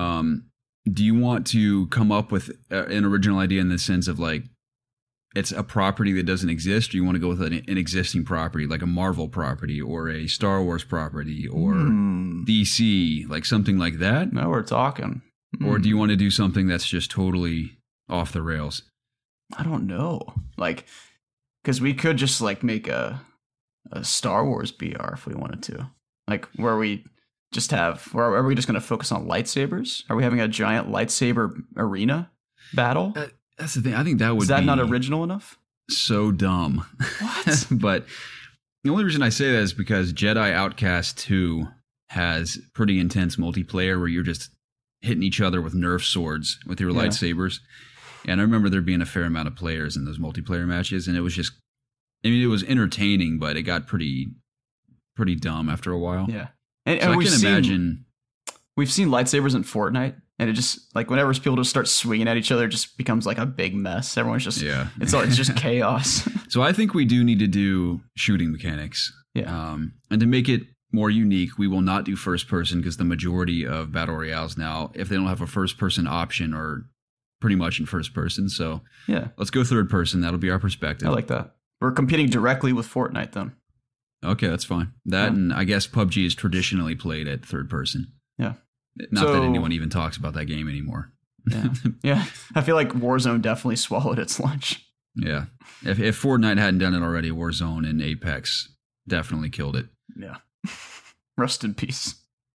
Do you want to come up with an original idea in the sense of like, it's a property that doesn't exist, or you want to go with an existing property, like a Marvel property or a Star Wars property or DC, like something like that? Now we're talking. Or do you want to do something that's just totally off the rails? I don't know. Like, because we could just like make a Star Wars BR if we wanted to. Like, where we just have, or are we just going to focus on lightsabers? Are we having a giant lightsaber arena battle? That's the thing. I think that would be... Is that not original enough? So dumb. What? But the only reason I say that is because Jedi Outcast 2 has pretty intense multiplayer where you're just hitting each other with Nerf swords with your lightsabers. And I remember there being a fair amount of players in those multiplayer matches, and it was just... I mean, it was entertaining, but it got pretty dumb after a while. Yeah. And I can imagine... We've seen lightsabers in Fortnite, and it just, like, whenever people just start swinging at each other, it just becomes like a big mess. Everyone's just, it's just chaos. So I think we do need to do shooting mechanics. Yeah. And to make it more unique, we will not do first person, because the majority of battle royales now, if they don't have a first person option, are pretty much in first person. So let's go third person. That'll be our perspective. I like that. We're competing directly with Fortnite then. Okay, that's fine. And I guess PUBG is traditionally played at third person. Yeah. Not that anyone even talks about that game anymore. Yeah. I feel like Warzone definitely swallowed its lunch. Yeah. If Fortnite hadn't done it already, Warzone and Apex definitely killed it. Yeah. Rest in peace.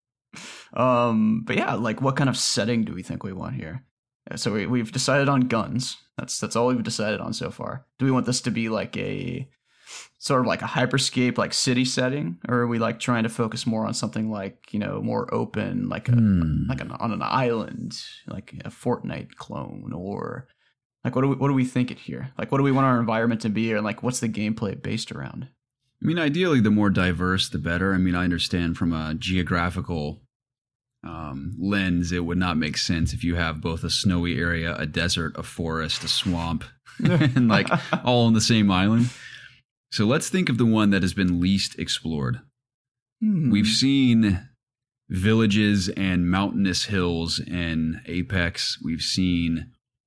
But yeah, like, what kind of setting do we think we want here? So we've decided on guns. That's all we've decided on so far. Do we want this to be like a sort of like a hyperscape, like city setting, or are we like trying to focus more on something like, more open, like on an island, like a Fortnite clone, or like what do we think it here? Like, what do we want our environment to be, or like what's the gameplay based around? I mean, ideally, the more diverse, the better. I mean, I understand from a geographical lens, it would not make sense if you have both a snowy area, a desert, a forest, a swamp, and like all on the same island. So let's think of the one that has been least explored. We've seen villages and mountainous hills in Apex. We've seen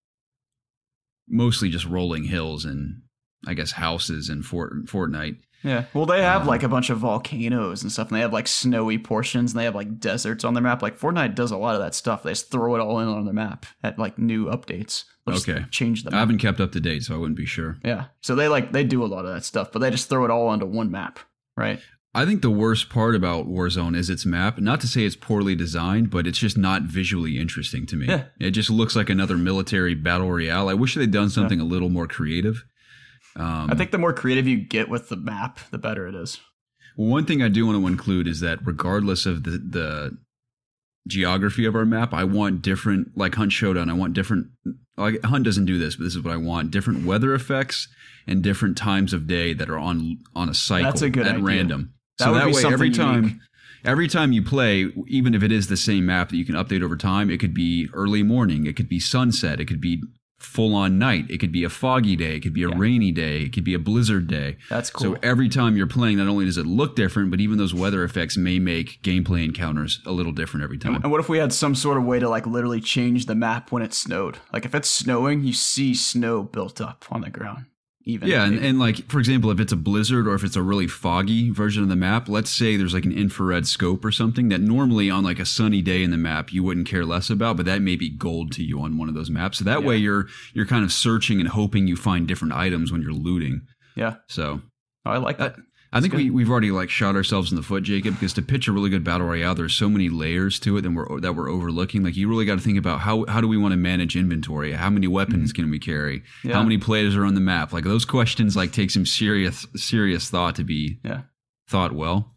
mostly just rolling hills and, I guess, houses in Fortnite. Yeah, well, they have like a bunch of volcanoes and stuff, and they have like snowy portions, and they have like deserts on their map. Like, Fortnite does a lot of that stuff. They just throw it all in on their map at like new updates. Okay, change them. I haven't kept up to date, so I wouldn't be sure. Yeah, so they do a lot of that stuff, but they just throw it all onto one map, right? I think the worst part about Warzone is its map. Not to say it's poorly designed, but it's just not visually interesting to me. Yeah. It just looks like another military battle royale. I wish they'd done something a little more creative. I think the more creative you get with the map, the better it is. Well, one thing I do want to include is that regardless of the geography of our map, I want different, like Hunt Showdown, I want different, like Hunt doesn't do this, but this is what I want, different weather effects and different times of day that are on a cycle. That's a good idea. Random. So that way, every time you play, even if it is the same map that you can update over time, it could be early morning, it could be sunset, it could be full on night, it could be a foggy day, it could be a rainy day, it could be a blizzard day. That's cool. So every time you're playing, not only does it look different, but even those weather effects may make gameplay encounters a little different every time. And what if we had some sort of way to like literally change the map when it snowed? Like, if it's snowing, you see snow built up on the ground. And like, for example, if it's a blizzard or if it's a really foggy version of the map, let's say there's like an infrared scope or something that normally on like a sunny day in the map you wouldn't care less about, but that may be gold to you on one of those maps. So that way you're kind of searching and hoping you find different items when you're looting. Yeah. So I like that. I think we've already like shot ourselves in the foot, Jacob, because to pitch a really good battle royale, there's so many layers to it that we're overlooking. Like, you really got to think about how do we want to manage inventory? How many weapons can we carry? Yeah. How many players are on the map? Like, those questions like take some serious thought to be thought well.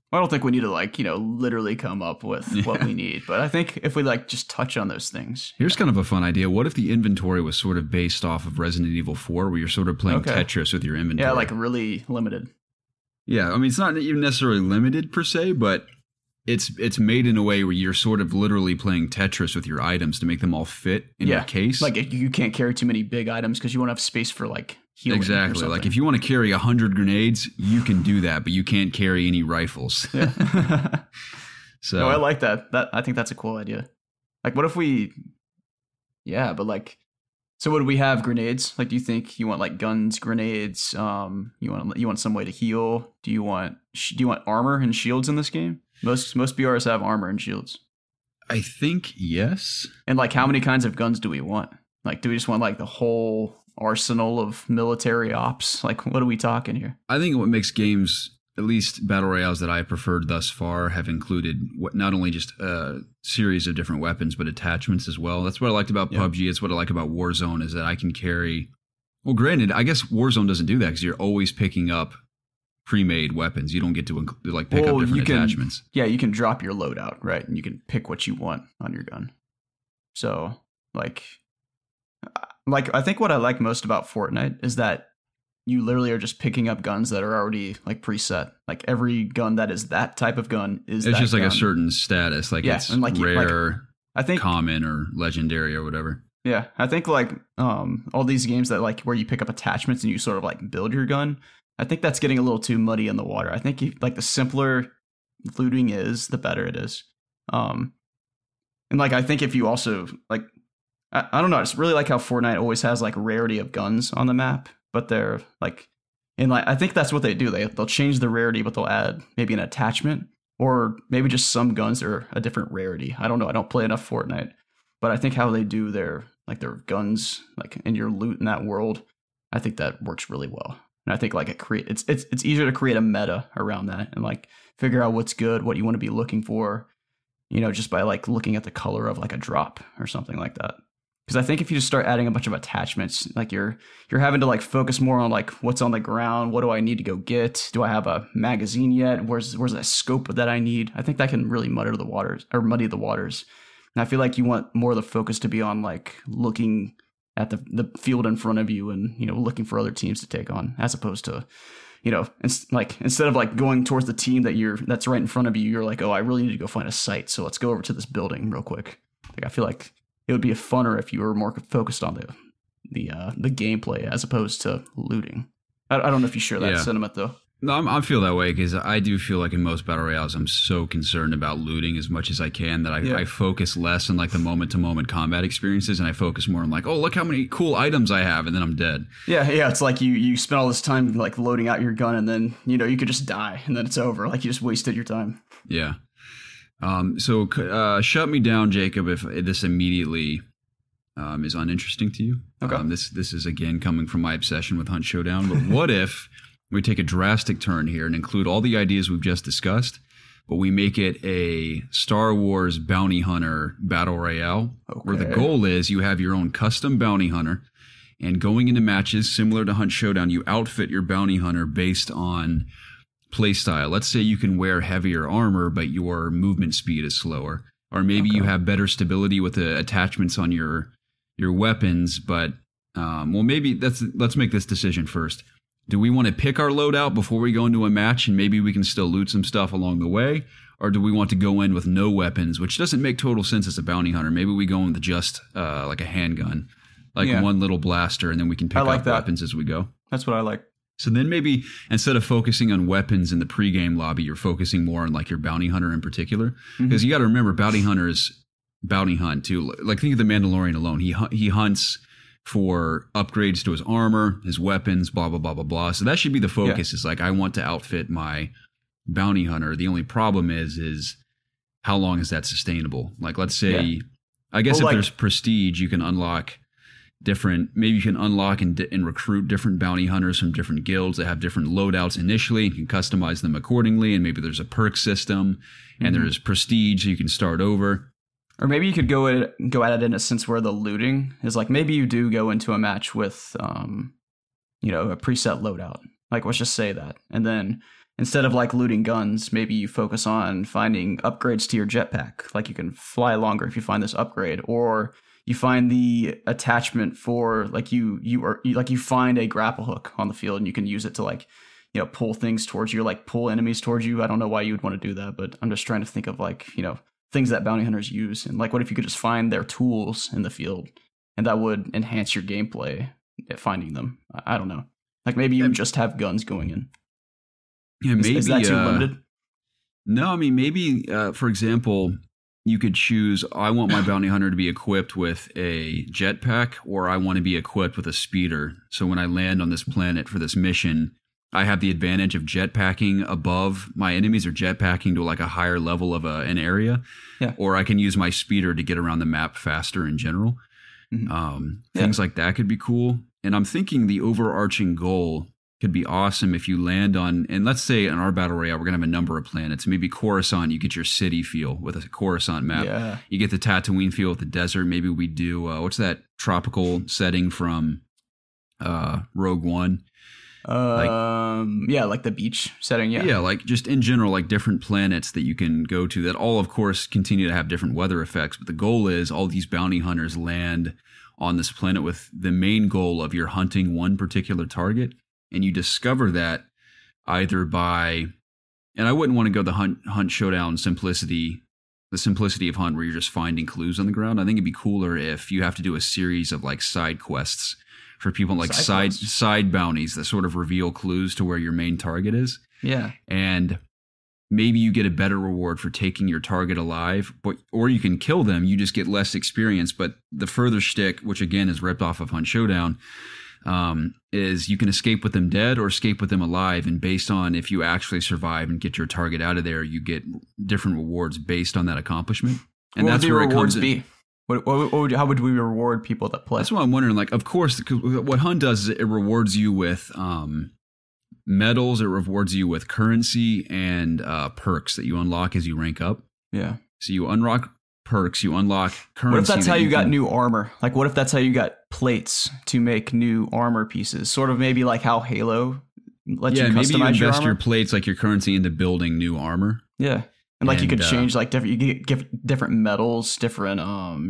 I don't think we need to literally come up with what we need, but I think if we just touch on those things. Here's kind of a fun idea. What if the inventory was sort of based off of Resident Evil 4, where you're sort of playing Tetris with your inventory? Yeah, really limited. Yeah, I mean, it's not even necessarily limited per se, but it's made in a way where you're sort of literally playing Tetris with your items to make them all fit in your case. Like you can't carry too many big items because you won't have space for healing. Exactly. Like if you want to carry 100 grenades, you can do that, but you can't carry any rifles. Yeah. So no, I like that. I think that's a cool idea. What if we? Yeah, but so would we have grenades? Do you think you want guns, grenades? You want some way to heal? Do you want armor and shields in this game? Most BRs have armor and shields. I think yes. And how many kinds of guns do we want? Do we just want the whole arsenal of military ops? What are we talking here? I think what makes games, at least battle royales that I preferred thus far, have included not only just a series of different weapons, but attachments as well. That's what I liked about PUBG. It's what I like about Warzone, is that I can carry. Well, granted, I guess Warzone doesn't do that because you're always picking up pre-made weapons. You don't get to pick up different attachments. Yeah, you can drop your loadout, right? And you can pick what you want on your gun. So, I think what I like most about Fortnite is that you literally are just picking up guns that are already preset. Every gun that is that type of gun is. It's just gun. A certain status, it's and rare, I think, common, or legendary, or whatever. Yeah, I think all these games that where you pick up attachments and you sort of build your gun. I think that's getting a little too muddy in the water. I think the simpler looting is, the better it is. And I think if you also I don't know, I just really like how Fortnite always has rarity of guns on the map, but they're I think that's what they do. They'll change the rarity, but they'll add maybe an attachment, or maybe just some guns are a different rarity. I don't know. I don't play enough Fortnite, but I think how they do their guns in your loot in that world, I think that works really well. And I think it's easier to create a meta around that and figure out what's good, what you want to be looking for, just by looking at the color of a drop or something like that. Because I think if you just start adding a bunch of attachments, you're having to focus more on what's on the ground. What do I need to go get? Do I have a magazine yet? Where's that scope that I need? I think that can really muddy the waters. And I feel you want more of the focus to be on looking at the field in front of you and looking for other teams to take on, as opposed to instead of going towards the team that's right in front of you, you're oh, I really need to go find a site, so let's go over to this building real quick. I feel it would be funner if you were more focused on the gameplay as opposed to looting. I don't know if you share that sentiment though. No, I feel that way because I do feel in most battle royales I'm so concerned about looting as much as I can that I focus less on the moment-to-moment combat experiences, and I focus more on oh, look how many cool items I have, and then I'm dead. Yeah, it's you spend all this time loading out your gun, and then you could just die, and then it's over. You just wasted your time. Yeah. So shut me down, Jacob, if this immediately is uninteresting to you. Okay. This is again coming from my obsession with Hunt Showdown, but what if we take a drastic turn here and include all the ideas we've just discussed, but we make it a Star Wars bounty hunter battle royale, where the goal is you have your own custom bounty hunter, and going into matches similar to Hunt Showdown, you outfit your bounty hunter based on playstyle. Let's say you can wear heavier armor, but your movement speed is slower, or maybe you have better stability with the attachments on your weapons. But maybe let's make this decision first. Do we want to pick our loadout before we go into a match and maybe we can still loot some stuff along the way? Or do we want to go in with no weapons, which doesn't make total sense as a bounty hunter? Maybe we go in with just a handgun, one little blaster, and then we can pick up weapons as we go. That's what I like. So then maybe instead of focusing on weapons in the pregame lobby, you're focusing more on your bounty hunter in particular. Because you got to remember, bounty hunters bounty hunt too. Think of the Mandalorian alone. He hunts for upgrades to his armor, his weapons, blah, blah, blah, blah, blah. So that should be the focus. Is I want to outfit my bounty hunter. The only problem is how long is that sustainable? Let's say, I guess if there's prestige, you can unlock maybe you can unlock and recruit different bounty hunters from different guilds that have different loadouts initially. You can customize them accordingly. And maybe there's a perk system and there's prestige, so you can start over. Or maybe you could go at it in a sense where the looting is maybe you do go into a match with, a preset loadout. Let's just say that. And then instead of like looting guns, maybe you focus on finding upgrades to your jetpack. Like you can fly longer if you find this upgrade, or you find the attachment for like you find a grapple hook on the field and you can use it to like, you know, pull things towards you, or like pull enemies towards you. I don't know why you would want to do that, but I'm just trying to think of like, you know, things that bounty hunters use. And like, what if you could just find their tools in the field, and that would enhance your gameplay at finding them? I don't know. Like maybe you just have guns going in. Yeah, maybe is that too limited? No, I mean, maybe, for example, you could choose, I want my bounty hunter to be equipped with a jetpack, or I want to be equipped with a speeder. So when I land on this planet for this mission, I have the advantage of jetpacking above my enemies, or jetpacking to like a higher level of an area. Yeah. Or I can use my speeder to get around the map faster in general. Things like that could be cool. And I'm thinking the overarching goal could be awesome if you land on, and let's say in our battle royale, we're going to have a number of planets. Maybe Coruscant, you get your city feel with a Coruscant map. Yeah. You get the Tatooine feel with the desert. Maybe we do, what's that tropical setting from Rogue One? Like the beach setting. Yeah. Yeah, like just in general, like different planets that you can go to that all, of course, continue to have different weather effects. But the goal is all these bounty hunters land on this planet with the main goal of you're hunting one particular target. And you discover that either by, and I wouldn't want to go the hunt showdown simplicity, the simplicity of hunt where you're just finding clues on the ground. I think it'd be cooler if you have to do a series of like side quests for people, like side bounties that sort of reveal clues to where your main target is. Yeah. And maybe you get a better reward for taking your target alive, or you can kill them. You just get less experience. But the further shtick, which again is ripped off of Hunt Showdown, is you can escape with them dead or escape with them alive, and based on if you actually survive and get your target out of there, you get different rewards based on that accomplishment. And what that's would the where rewards it comes be? How would we reward people that play? That's what I'm wondering. Like, of course, what Hunt does is it rewards you with medals. It rewards you with currency and perks that you unlock as you rank up. Yeah. So you unlock perks, you unlock currency. What if that's how you got new armor? Like, what if that's how you got plates to make new armor pieces? Sort of maybe like how Halo lets you customize maybe you invest your armor. your plates, like your currency, into building new armor. Yeah. And like you could change like different, you get different metals, different,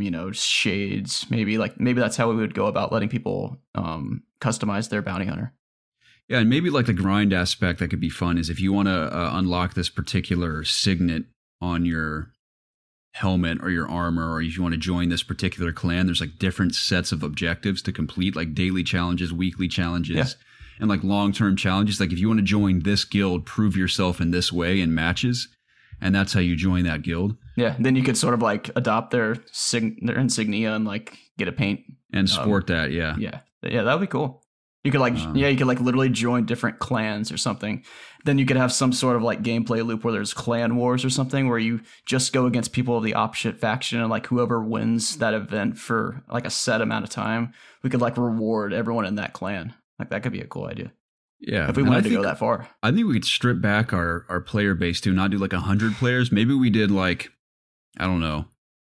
shades. Maybe that's how we would go about letting people customize their bounty hunter. Yeah, and maybe like the grind aspect that could be fun is if you want to unlock this particular signet on your helmet or your armor, or if you want to join this particular clan, there's like different sets of objectives to complete, like daily challenges, weekly challenges, and like long-term challenges. Like if you want to join this guild, prove yourself in this way in matches, and that's how you join that guild. Yeah, then you could sort of like adopt their insignia and like get a paint and sport that. Yeah, that would be cool. You could you could like literally join different clans or something. Then you could have some sort of like gameplay loop where there's clan wars or something, where you just go against people of the opposite faction, and like whoever wins that event for like a set amount of time, we could like reward everyone in that clan. Like that could be a cool idea. Yeah, if we wanted to go that far. I think we could strip back our player base too, not do like 100 players. Maybe we did like, I don't know,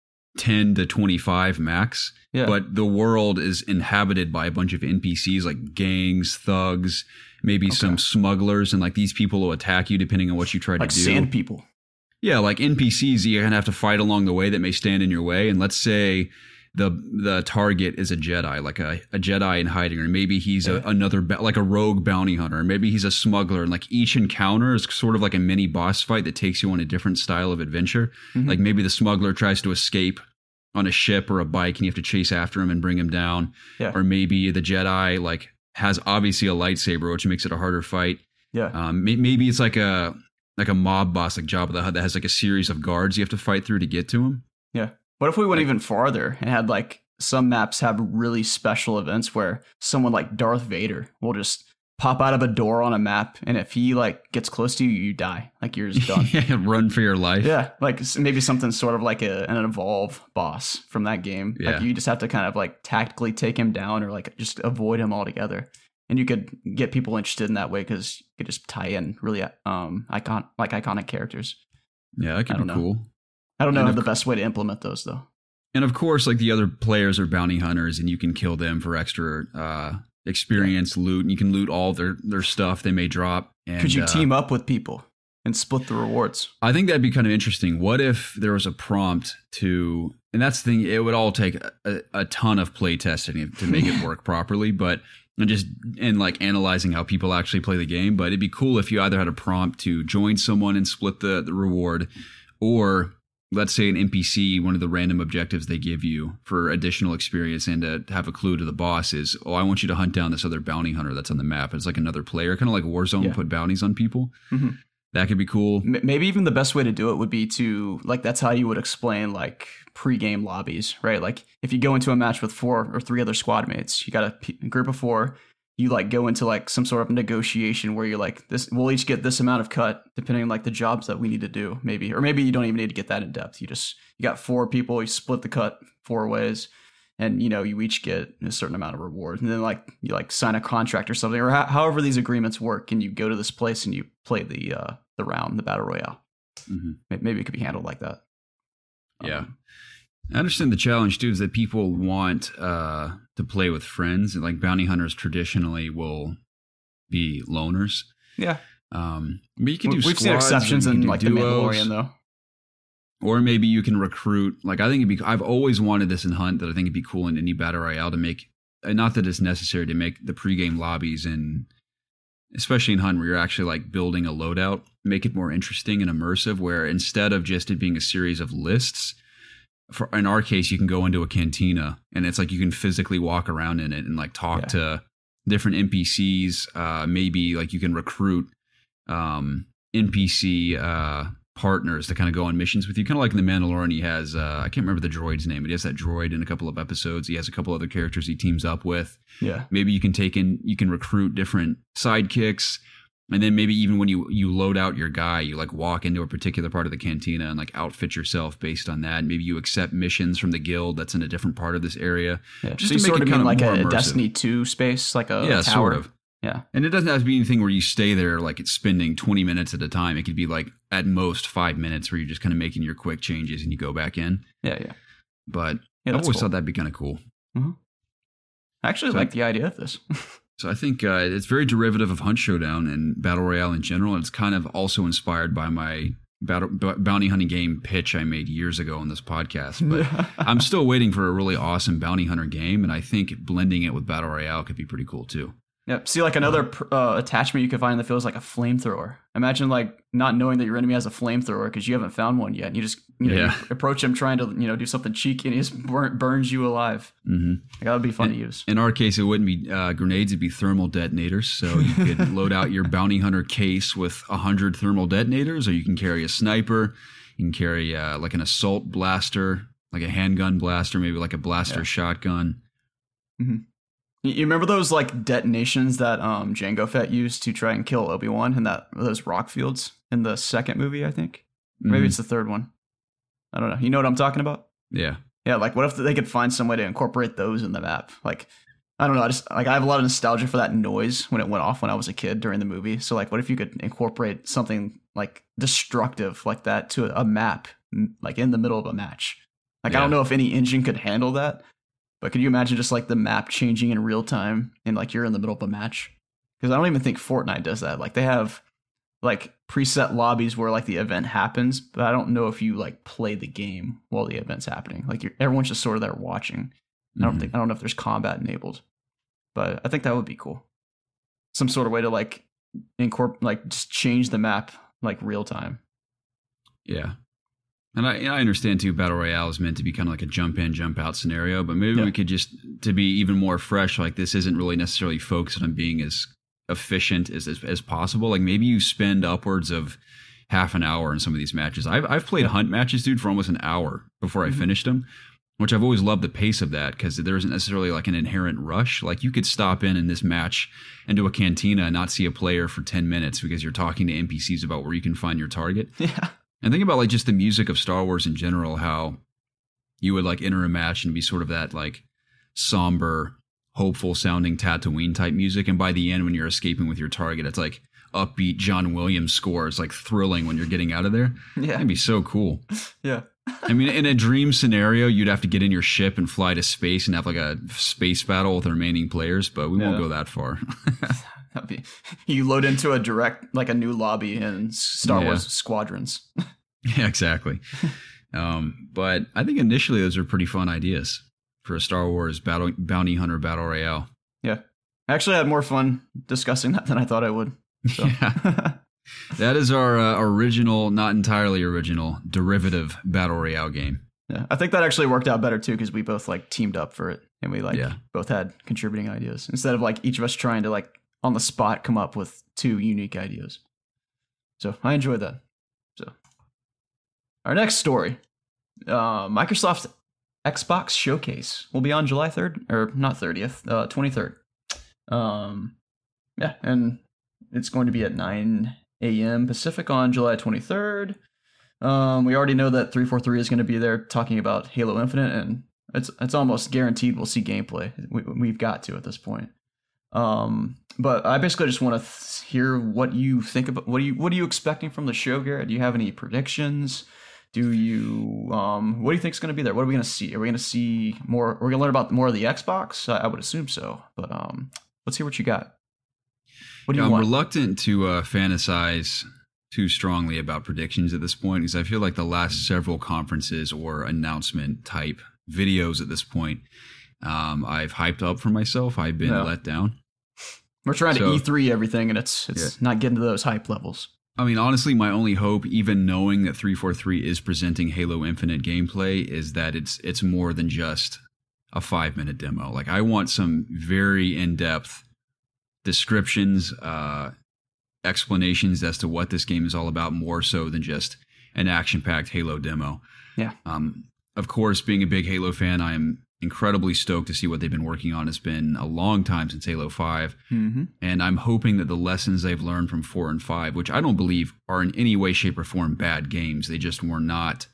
10 to 25 max. Yeah. But the world is inhabited by a bunch of NPCs, like gangs, thugs, maybe some smugglers, and like these people will attack you depending on what you try to do. Like sand people. Yeah, like NPCs you're going to have to fight along the way that may stand in your way. And let's say the target is a Jedi, like a Jedi in hiding, or maybe he's another like a rogue bounty hunter, or maybe he's a smuggler, and like each encounter is sort of like a mini boss fight that takes you on a different style of adventure. Mm-hmm. Like maybe the smuggler tries to escape on a ship or a bike, and you have to chase after him and bring him down. Yeah. Or maybe the Jedi like has obviously a lightsaber, which makes it a harder fight. Yeah. Maybe it's like a mob boss, like Jabba the Hutt, that has like a series of guards you have to fight through to get to him. Yeah. What if we went even farther and had like some maps have really special events where someone like Darth Vader will just pop out of a door on a map, and if he like gets close to you, you die. Like you're just done. Yeah, run for your life. Yeah, like maybe something sort of like an evolve boss from that game. Yeah. Like you just have to kind of like tactically take him down, or like just avoid him altogether. And you could get people interested in that way because you could just tie in really iconic characters. Yeah, that could be cool. I don't know the best way to implement those though. And of course, like the other players are bounty hunters, and you can kill them for extra experience, loot, and you can loot all their stuff they may drop. And, could you team up with people and split the rewards? I think that'd be kind of interesting. What if there was a prompt to, and that's the thing, it would all take a ton of play testing to make it work properly, but and like analyzing how people actually play the game. But it'd be cool if you either had a prompt to join someone and split the reward, or let's say an NPC, one of the random objectives they give you for additional experience and to have a clue to the boss is, I want you to hunt down this other bounty hunter that's on the map. It's like another player, kind of like Warzone, put bounties on people. Mm-hmm. That could be cool. Maybe even the best way to do it would be to, like, that's how you would explain, like, pre-game lobbies, right? Like, if you go into a match with 4 or 3 other squad mates, you got a group of 4, you, like, go into, like, some sort of negotiation where you're like, we'll each get this amount of cut, depending on, like, the jobs that we need to do, maybe. Or maybe you don't even need to get that in depth. You got 4 people, you split the cut 4 ways, and, you each get a certain amount of reward. And then, like, you, like, sign a contract or something, or however these agreements work, and you go to this place and you play the round, the battle royale. Mm-hmm. Maybe it could be handled like that. Yeah. I understand the challenge too is that people want to play with friends, and like bounty hunters traditionally will be loners. Yeah. But you can do we've seen exceptions in like duos, the Mandalorian though. Or maybe you can recruit, like I think I've always wanted this in Hunt, that I think it'd be cool in any battle royale to make, not that it's necessary to make the pregame lobbies, and especially in Hunt where you're actually like building a loadout, make it more interesting and immersive, where instead of just it being a series of lists, in our case, you can go into a cantina and it's like you can physically walk around in it and like talk to different NPCs. Maybe like you can recruit NPC partners to kind of go on missions with you. Kind of like in The Mandalorian, he has, I can't remember the droid's name, but he has that droid in a couple of episodes. He has a couple other characters he teams up with. Yeah. Maybe you can recruit different sidekicks. And then maybe even when you load out your guy, you like walk into a particular part of the cantina and like outfit yourself based on that. Maybe you accept missions from the guild that's in a different part of this area. Yeah. Just so to make it kind of like a Destiny 2 space, like a tower. Sort of. Yeah. And it doesn't have to be anything where you stay there like it's spending 20 minutes at a time. It could be like at most 5 minutes where you're just kind of making your quick changes and you go back in. Yeah, yeah. But I've always thought that'd be kind of cool. Mm-hmm. I actually like the idea of this. So I think it's very derivative of Hunt Showdown and Battle Royale in general. And it's kind of also inspired by my bounty hunting game pitch I made years ago on this podcast. But I'm still waiting for a really awesome bounty hunter game. And I think blending it with Battle Royale could be pretty cool too. Yep. See, like another attachment you could find in the field is like a flamethrower. Imagine like not knowing that your enemy has a flamethrower because you haven't found one yet. And you just you approach him trying to do something cheeky, and he just burns you alive. Mm-hmm. Like, that would be fun to use. In our case, it wouldn't be grenades; it'd be thermal detonators. So you could load out your bounty hunter case with 100 thermal detonators, or you can carry a sniper. You can carry like an assault blaster, like a handgun blaster, maybe like a blaster shotgun. Mm-hmm. You remember those like detonations that Jango Fett used to try and kill Obi-Wan in those rock fields in the second movie, I think? Maybe it's the third one. I don't know. You know what I'm talking about? Yeah. Yeah, like what if they could find some way to incorporate those in the map? Like, I don't know. I have a lot of nostalgia for that noise when it went off when I was a kid during the movie. So like, what if you could incorporate something like destructive like that to a map, like in the middle of a match? Like, I don't know if any engine could handle that. But could you imagine just like the map changing in real time and like you're in the middle of a match? Because I don't even think Fortnite does that. Like they have like preset lobbies where like the event happens, but I don't know if you like play the game while the event's happening. Like everyone's just sort of there watching. Mm-hmm. I don't know if there's combat enabled, but I think that would be cool. Some sort of way to like just change the map like real time. Yeah. And I understand too, Battle Royale is meant to be kind of like a jump in, jump out scenario, but maybe we could just, to be even more fresh, like this isn't really necessarily focused on being as efficient as possible. Like maybe you spend upwards of half an hour in some of these matches. I've played Hunt matches, dude, for almost an hour before I finished them, which I've always loved the pace of that because there isn't necessarily like an inherent rush. Like you could stop in this match into a cantina and not see a player for 10 minutes because you're talking to NPCs about where you can find your target. Yeah. And think about like just the music of Star Wars in general, how you would like enter a match and be sort of that like somber, hopeful sounding Tatooine type music. And by the end, when you're escaping with your target, it's like upbeat John Williams score. It's like thrilling when you're getting out of there. Yeah. That'd be so cool. Yeah. I mean, in a dream scenario, you'd have to get in your ship and fly to space and have like a space battle with the remaining players, but we won't go that far. You load into a like a new lobby in Star Wars Squadrons. Yeah, exactly. But I think initially those are pretty fun ideas for a Star Wars bounty hunter battle royale. Yeah. I actually had more fun discussing that than I thought I would. So. Yeah. That is our original, not entirely original, derivative battle royale game. Yeah, I think that actually worked out better too because we both like teamed up for it and we both had contributing ideas instead of like each of us trying to like on the spot come up with two unique ideas. So I enjoyed that. So our next story, Microsoft Xbox Showcase will be on July 3rd or not 30th, 23rd. Yeah, and it's going to be at 9 a.m. Pacific on July 23rd. We already know that 343 is going to be there talking about Halo Infinite, and it's almost guaranteed we'll see gameplay. We've got to at this point. But I basically just want to hear what you think about what are you expecting from the show, Garrett? Do you have any predictions? What do you think is going to be there? What are we going to see? Are we going to see more? We're going to learn about more of the Xbox. I would assume so, but let's hear what you got. What do you want? I'm reluctant to fantasize too strongly about predictions at this point because I feel like the last several conferences or announcement type videos at this point, I've hyped up for myself. I've been let down. We're trying to E3 everything, and it's not getting to those hype levels. I mean, honestly, my only hope, even knowing that 343 is presenting Halo Infinite gameplay, is that it's more than just a 5-minute demo. Like, I want some very in-depth descriptions, explanations as to what this game is all about, more so than just an action-packed Halo demo. Yeah. Of course, being a big Halo fan, I am incredibly stoked to see what they've been working on. It's been a long time since Halo 5, and I'm hoping that the lessons they've learned from 4 and 5, which I don't believe are in any way, shape, or form bad games, they just were not.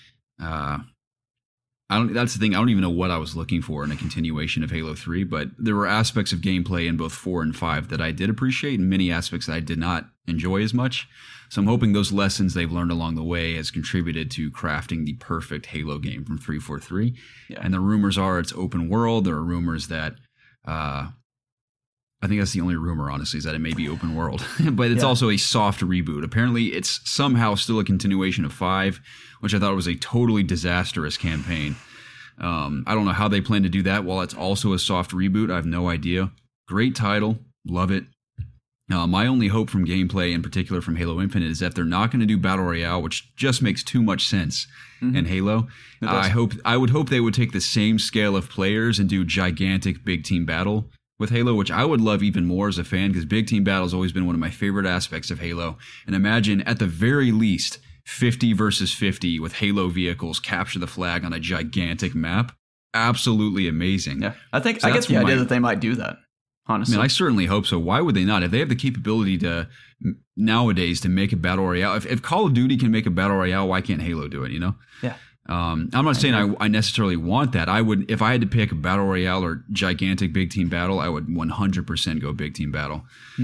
That's the thing. I don't even know what I was looking for in a continuation of Halo 3, but there were aspects of gameplay in both 4 and 5 that I did appreciate, and many aspects that I did not enjoy as much. So I'm hoping those lessons they've learned along the way has contributed to crafting the perfect Halo game from 343. Yeah. And the rumors are it's open world. There are rumors that, I think that's the only rumor, honestly, is that it may be open world. But it's also a soft reboot. Apparently, it's somehow still a continuation of 5, which I thought was a totally disastrous campaign. I don't know how they plan to do that while it's also a soft reboot. I have no idea. Great title. Love it. My only hope from gameplay, in particular from Halo Infinite, is that they're not going to do Battle Royale, which just makes too much sense in Halo. I would hope they would take the same scale of players and do gigantic big team battle with Halo, which I would love even more as a fan, because big team battle has always been one of my favorite aspects of Halo. And imagine, at the very least, 50 versus 50 with Halo vehicles capture the flag on a gigantic map. Absolutely amazing. Yeah, I think I get the idea that they might do that. Honestly, I mean, I certainly hope so. Why would they not? If they have the capability to nowadays to make a battle royale, if Call of Duty can make a battle royale, why can't Halo do it? You know? Yeah. I'm not saying I necessarily want that. I would, if I had to pick a battle royale or gigantic big team battle, I would 100% go big team battle.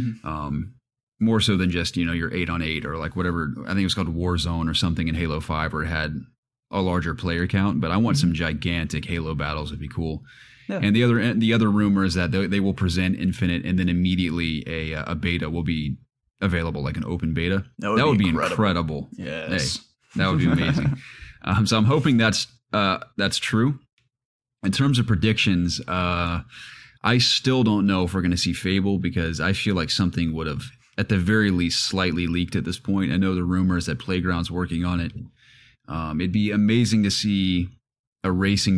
More so than just, your 8-on-8 or like whatever. I think it was called Warzone or something in Halo 5 where it had a larger player count. But I want some gigantic Halo battles. It'd be cool. Yeah. And the other rumor is that they will present Infinite and then immediately a beta will be available, like an open beta. That would be incredible. Yes. Hey, that would be amazing. So I'm hoping that's true. In terms of predictions, I still don't know if we're going to see Fable, because I feel like something would have, at the very least, slightly leaked at this point. I know the rumors that Playground's working on it. It'd be amazing to see a racing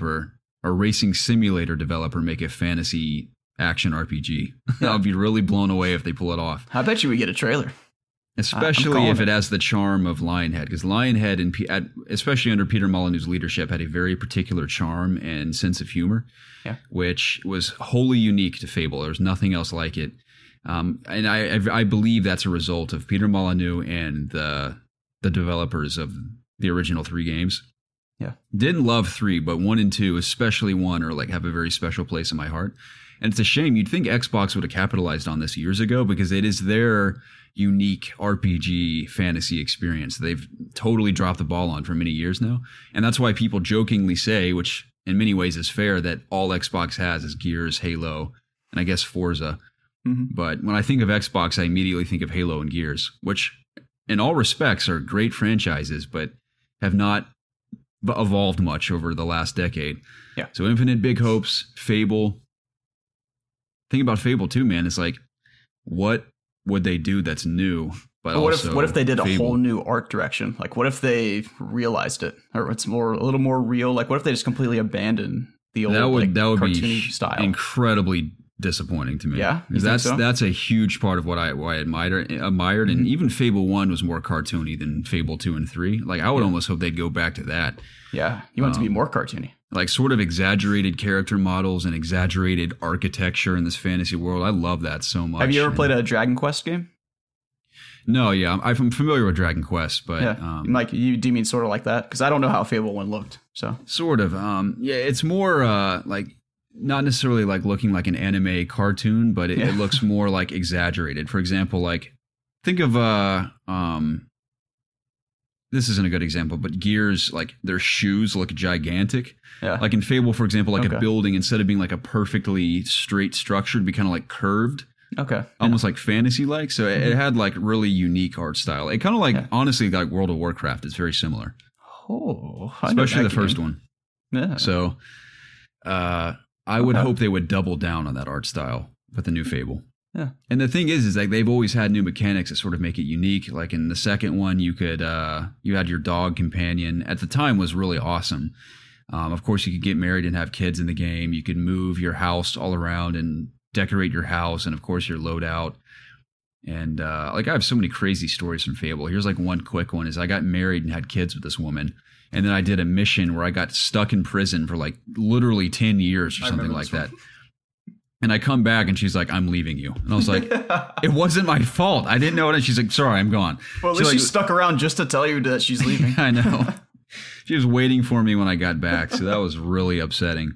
simulator developer make a fantasy action RPG. I'll be really blown away if they pull it off. I bet you we get a trailer. Especially if it has the charm of Lionhead, because Lionhead, especially under Peter Molyneux's leadership, had a very particular charm and sense of humor, which was wholly unique to Fable. There's nothing else like it. And I believe that's a result of Peter Molyneux and the developers of the original 3 games. Yeah. Didn't love 3, but 1 and 2, especially 1, are like have a very special place in my heart. And it's a shame. You'd think Xbox would have capitalized on this years ago because it is their unique RPG fantasy experience they've totally dropped the ball on for many years now. And that's why people jokingly say, which in many ways is fair, that all Xbox has is Gears, Halo, and I guess Forza. But when I think of Xbox, I immediately think of Halo and Gears, which in all respects are great franchises, but have not evolved much over the last decade. Yeah. So Infinite, big hopes. Fable. Think about Fable too, man. It's like, what would they do that's new? But what if they did a whole new art direction? Like, what if they realized it, or it's a little more real? Like, what if they just completely abandoned the old that would cartoony be style? Incredibly disappointing to me. Yeah, because that's a huge part of what I admired, and even Fable 1 was more cartoony than Fable 2 and 3. Like, I would almost hope they'd go back to that. Yeah, you want it to be more cartoony. Like, sort of exaggerated character models and exaggerated architecture in this fantasy world. I love that so much. Have you ever played a Dragon Quest game? No, yeah, I'm familiar with Dragon Quest, but like, do you mean sort of like that? Because I don't know how Fable 1 looked. So sort of, yeah, it's more like, not necessarily like looking like an anime cartoon, but it looks more like exaggerated. For example, like, think of this isn't a good example, but Gears, like, their shoes look gigantic. Yeah. Like in Fable, for example, like a building, instead of being like a perfectly straight structure, it'd be kind of like curved. Okay. Almost like fantasy-like. So it had like really unique art style. It kind of like, honestly, like World of Warcraft. It's very similar. Oh, especially the first one. Yeah. So I would hope they would double down on that art style with the new Fable. Yeah. And the thing is like they've always had new mechanics that sort of make it unique. Like in the second one, you could you had your dog companion. At the time, was really awesome. Of course, you could get married and have kids in the game. You could move your house all around and decorate your house, and of course your loadout. And like I have so many crazy stories from Fable. Here's like one quick one: is I got married and had kids with this woman, and then I did a mission where I got stuck in prison for like literally 10 years or something like that. And I come back and she's like, "I'm leaving you," and I was like, "It wasn't my fault. I didn't know it." And she's like, "Sorry, I'm gone." Well, at least she stuck around just to tell you that she's leaving. I know. She was waiting for me when I got back, so that was really upsetting.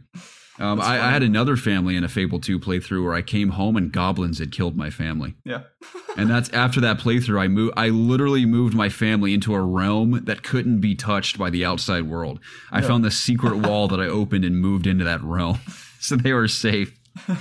I had another family in a Fable 2 playthrough where I came home and goblins had killed my family. Yeah. And that's after that playthrough, I literally moved my family into a realm that couldn't be touched by the outside world. I found the secret wall that I opened and moved into that realm. So they were safe.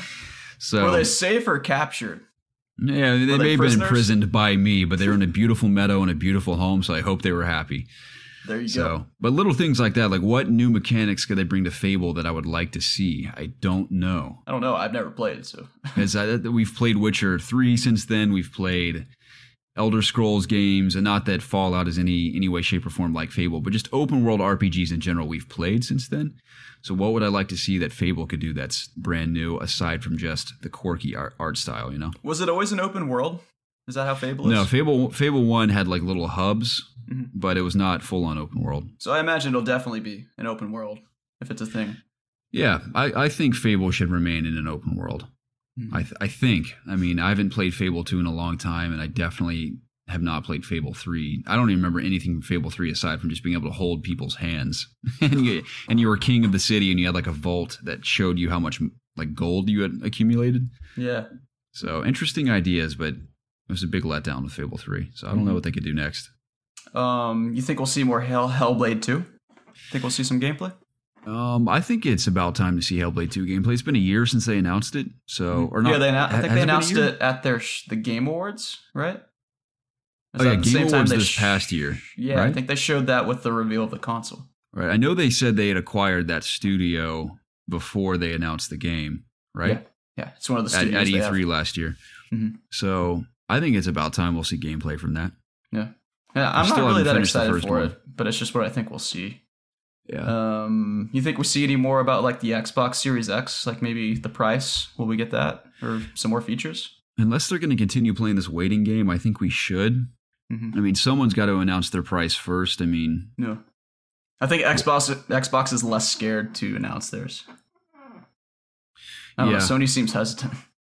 So were they safe or captured? Yeah, they may have been imprisoned by me, but they were in a beautiful meadow and a beautiful home, so I hope they were happy. There you go. But little things like that, like what new mechanics could they bring to Fable that I would like to see? I don't know. I don't know. I've never played, so. Because we've played Witcher 3 since then. We've played Elder Scrolls games, and not that Fallout is any way, shape, or form like Fable, but just open world RPGs in general we've played since then. So what would I like to see that Fable could do that's brand new, aside from just the quirky art style, you know? Was it always an open world? Is that how Fable is? No, Fable 1 had like little hubs, but it was not full-on open world. So I imagine it'll definitely be an open world, if it's a thing. Yeah, I think Fable should remain in an open world. I think. I mean, I haven't played Fable 2 in a long time, and I definitely have not played Fable 3. I don't even remember anything from Fable 3 aside from just being able to hold people's hands. and you were king of the city, and you had like a vault that showed you how much like gold you had accumulated. Yeah. So interesting ideas, but it was a big letdown with Fable 3. So I don't know what they could do next. You think we'll see more Hellblade 2? Think we'll see some gameplay? I think it's about time to see Hellblade 2 gameplay. It's been a year since they announced it, so or not. Yeah, I think they announced it at the Game Awards, right? Game Awards this past year. Yeah, right? I think they showed that with the reveal of the console. Right. I know they said they had acquired that studio before they announced the game, right? Yeah. It's one of the studios at E3 last year. Mm-hmm. So I think it's about time we'll see gameplay from that. Yeah. I'm not really that excited for it, but it's just what I think we'll see. Yeah. You think we see any more about like the Xbox Series X? Like maybe the price? Will we get that or some more features? Unless they're going to continue playing this waiting game, I think we should. Mm-hmm. I mean, someone's got to announce their price first. I mean, no. I think Xbox is less scared to announce theirs. I don't know. Sony seems hesitant.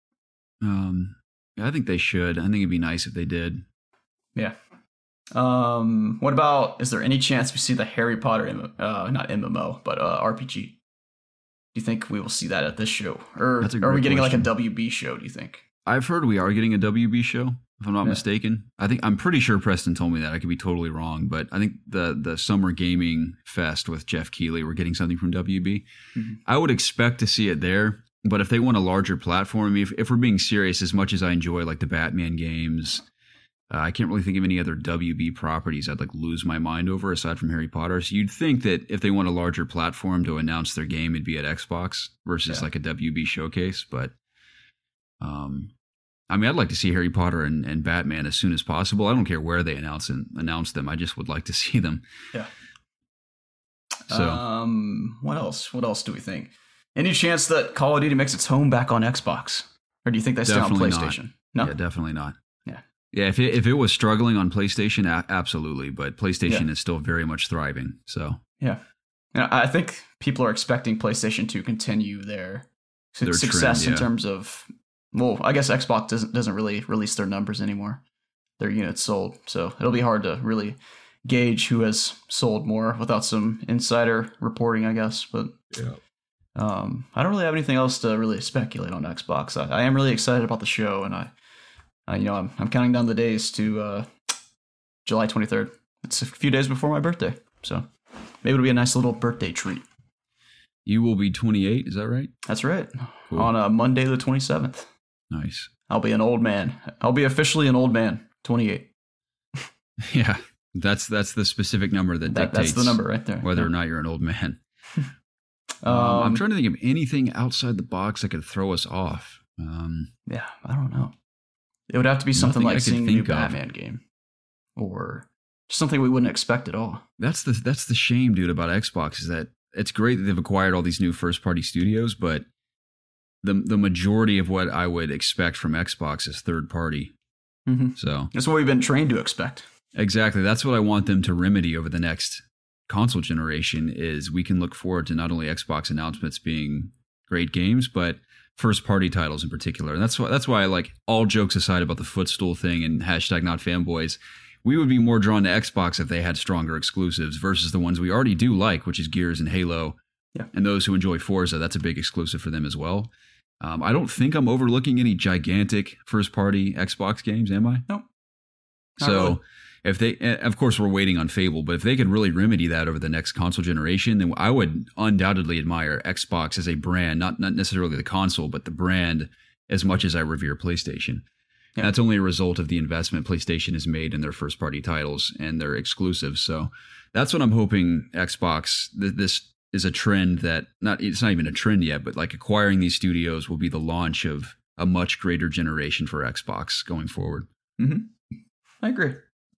I think they should. I think it'd be nice if they did. Yeah. What about, is there any chance we see the Harry Potter, not MMO, but RPG? Do you think we will see that at this show? Or That's a are great we getting question. like a WB show, do you think? I've heard we are getting a WB show, if I'm not mistaken. I'm pretty sure Preston told me that. I could be totally wrong, but I think the Summer Gaming Fest with Jeff Keighley, we're getting something from WB. Mm-hmm. I would expect to see it there, but if they want a larger platform, if we're being serious, as much as I enjoy like the Batman games, I can't really think of any other WB properties I'd like lose my mind over aside from Harry Potter. So you'd think that if they want a larger platform to announce their game, it'd be at Xbox versus like a WB showcase. But I mean, I'd like to see Harry Potter and Batman as soon as possible. I don't care where they announce them. I just would like to see them. Yeah. So, what else? What else do we think? Any chance that Call of Duty makes its home back on Xbox, or do you think they stay on Definitely PlayStation? No, yeah, definitely not. Yeah. Yeah, if it was struggling on PlayStation, absolutely, but PlayStation is still very much thriving. So yeah, I think people are expecting PlayStation to continue their success trend, in terms of. Well, I guess Xbox doesn't really release their numbers anymore, their units sold. So it'll be hard to really gauge who has sold more without some insider reporting, I guess. But I don't really have anything else to really speculate on Xbox. I am really excited about the show, and I'm counting down the days to July 23rd. It's a few days before my birthday, so maybe it'll be a nice little birthday treat. You will be 28, is that right? That's right. Cool. On Monday the 27th. Nice. I'll be an old man. I'll be officially an old man. 28. Yeah, that's the specific number that dictates. That's the number right there. Whether or not you're an old man. I'm trying to think of anything outside the box that could throw us off. Yeah, I don't know. It would have to be something like seeing the new Batman game, or just something we wouldn't expect at all. That's the shame, dude, about Xbox is that it's great that they've acquired all these new first-party studios, but the majority of what I would expect from Xbox is third-party. Mm-hmm. So that's what we've been trained to expect. Exactly. That's what I want them to remedy over the next console generation is we can look forward to not only Xbox announcements being great games, but first-party titles in particular. And that's why I like, all jokes aside about the footstool thing and hashtag not fanboys, we would be more drawn to Xbox if they had stronger exclusives versus the ones we already do like, which is Gears and Halo. Yeah. And those who enjoy Forza, that's a big exclusive for them as well. I don't think I'm overlooking any gigantic first-party Xbox games, am I? Nope. So really. If they, of course, we're waiting on Fable, but if they could really remedy that over the next console generation, then I would undoubtedly admire Xbox as a brand, not necessarily the console, but the brand as much as I revere PlayStation. Yeah. That's only a result of the investment PlayStation has made in their first-party titles and their exclusives. So that's what I'm hoping Xbox, this is a trend that, it's not even a trend yet, but like acquiring these studios will be the launch of a much greater generation for Xbox going forward. Mm-hmm. I agree.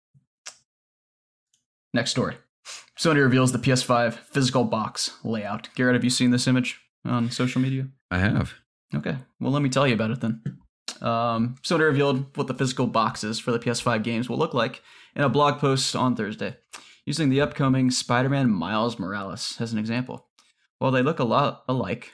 Next story. Sony reveals the PS5 physical box layout. Garrett, have you seen this image on social media? I have. Okay. Well, let me tell you about it then. Sony revealed what the physical boxes for the PS5 games will look like in a blog post on Thursday, using the upcoming Spider-Man Miles Morales as an example. While they look a lot like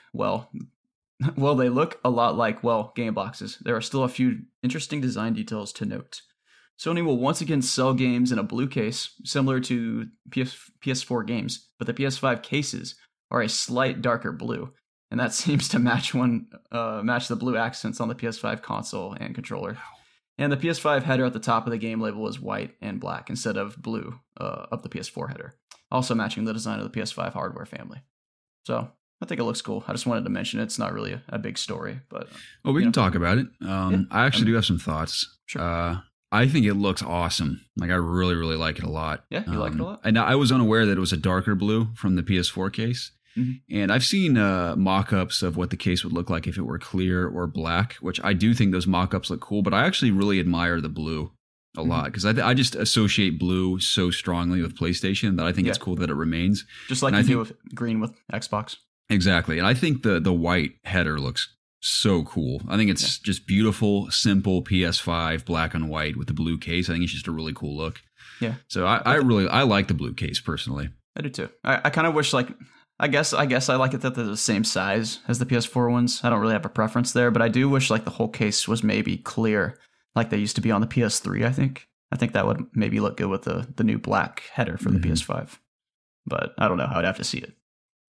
game boxes, there are still a few interesting design details to note. Sony will once again sell games in a blue case, similar to PS4 games, but the PS5 cases are a slight darker blue, and that seems to match the blue accents on the PS5 console and controller. And the PS5 header at the top of the game label is white and black instead of blue of the PS4 header, also matching the design of the PS5 hardware family. So I think it looks cool. I just wanted to mention it's not really a big story, but well, we can talk about it. I actually do have some thoughts. Sure. I think it looks awesome. Like I really, really like it a lot. Yeah, you like it a lot? And I was unaware that it was a darker blue from the PS4 case. Mm-hmm. And I've seen mock-ups of what the case would look like if it were clear or black, which I do think those mock-ups look cool, but I actually really admire the blue a lot because I just associate blue so strongly with PlayStation that I think it's cool that it remains. Just like do with green with Xbox. Exactly. And I think the white header looks so cool. I think it's just beautiful, simple PS5 black and white with the blue case. I think it's just a really cool look. Yeah. So I like the blue case personally. I do too. I kind of wish I guess I like it that they're the same size as the PS4 ones. I don't really have a preference there, but I do wish like the whole case was maybe clear like they used to be on the PS3, I think. I think that would maybe look good with the new black header for the PS5. But I don't know. I would have to see it.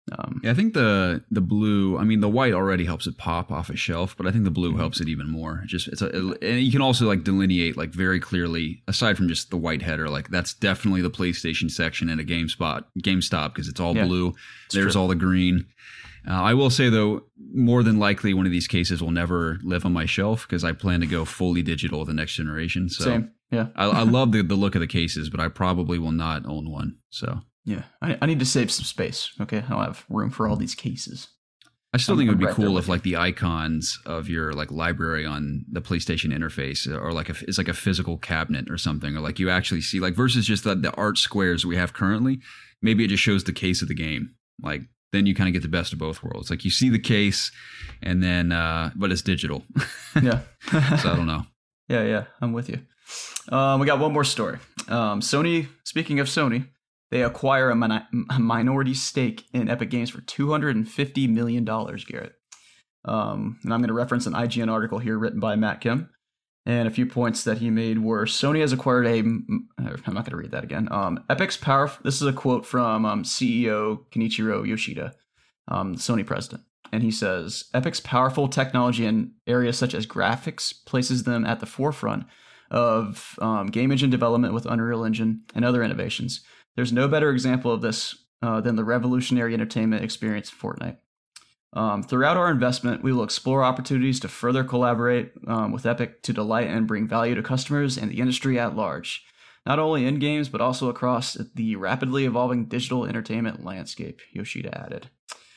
Yeah, I think the blue. I mean, the white already helps it pop off a shelf, but I think the blue helps it even more. And you can also like delineate like very clearly, aside from just the white header, like that's definitely the PlayStation section at a GameStop because it's all blue. There's all the green. I will say though, more than likely, one of these cases will never live on my shelf because I plan to go fully digital with the next generation. So same, yeah. I love the look of the cases, but I probably will not own one. So. Yeah, I need to save some space. Okay, I don't have room for all these cases. I still think it would be cool if like the icons of your like library on the PlayStation interface or like it's like a physical cabinet or something, or like you actually see like versus just the art squares we have currently. Maybe it just shows the case of the game. Like then you kind of get the best of both worlds. Like you see the case, and then but it's digital. Yeah. So I don't know. Yeah, I'm with you. We got one more story. Sony. Speaking of Sony. They acquire a minority stake in Epic Games for $250 million, Garrett. And I'm going to reference an IGN article here written by Matt Kim. And a few points that he made were Sony has acquired I'm not going to read that again. Epic's powerful. This is a quote from CEO Kenichiro Yoshida, Sony president. And he says, Epic's powerful technology in areas such as graphics places them at the forefront of game engine development with Unreal Engine and other innovations. There's no better example of this than the revolutionary entertainment experience in Fortnite. Throughout our investment, we will explore opportunities to further collaborate with Epic to delight and bring value to customers and the industry at large, not only in games, but also across the rapidly evolving digital entertainment landscape, Yoshida added.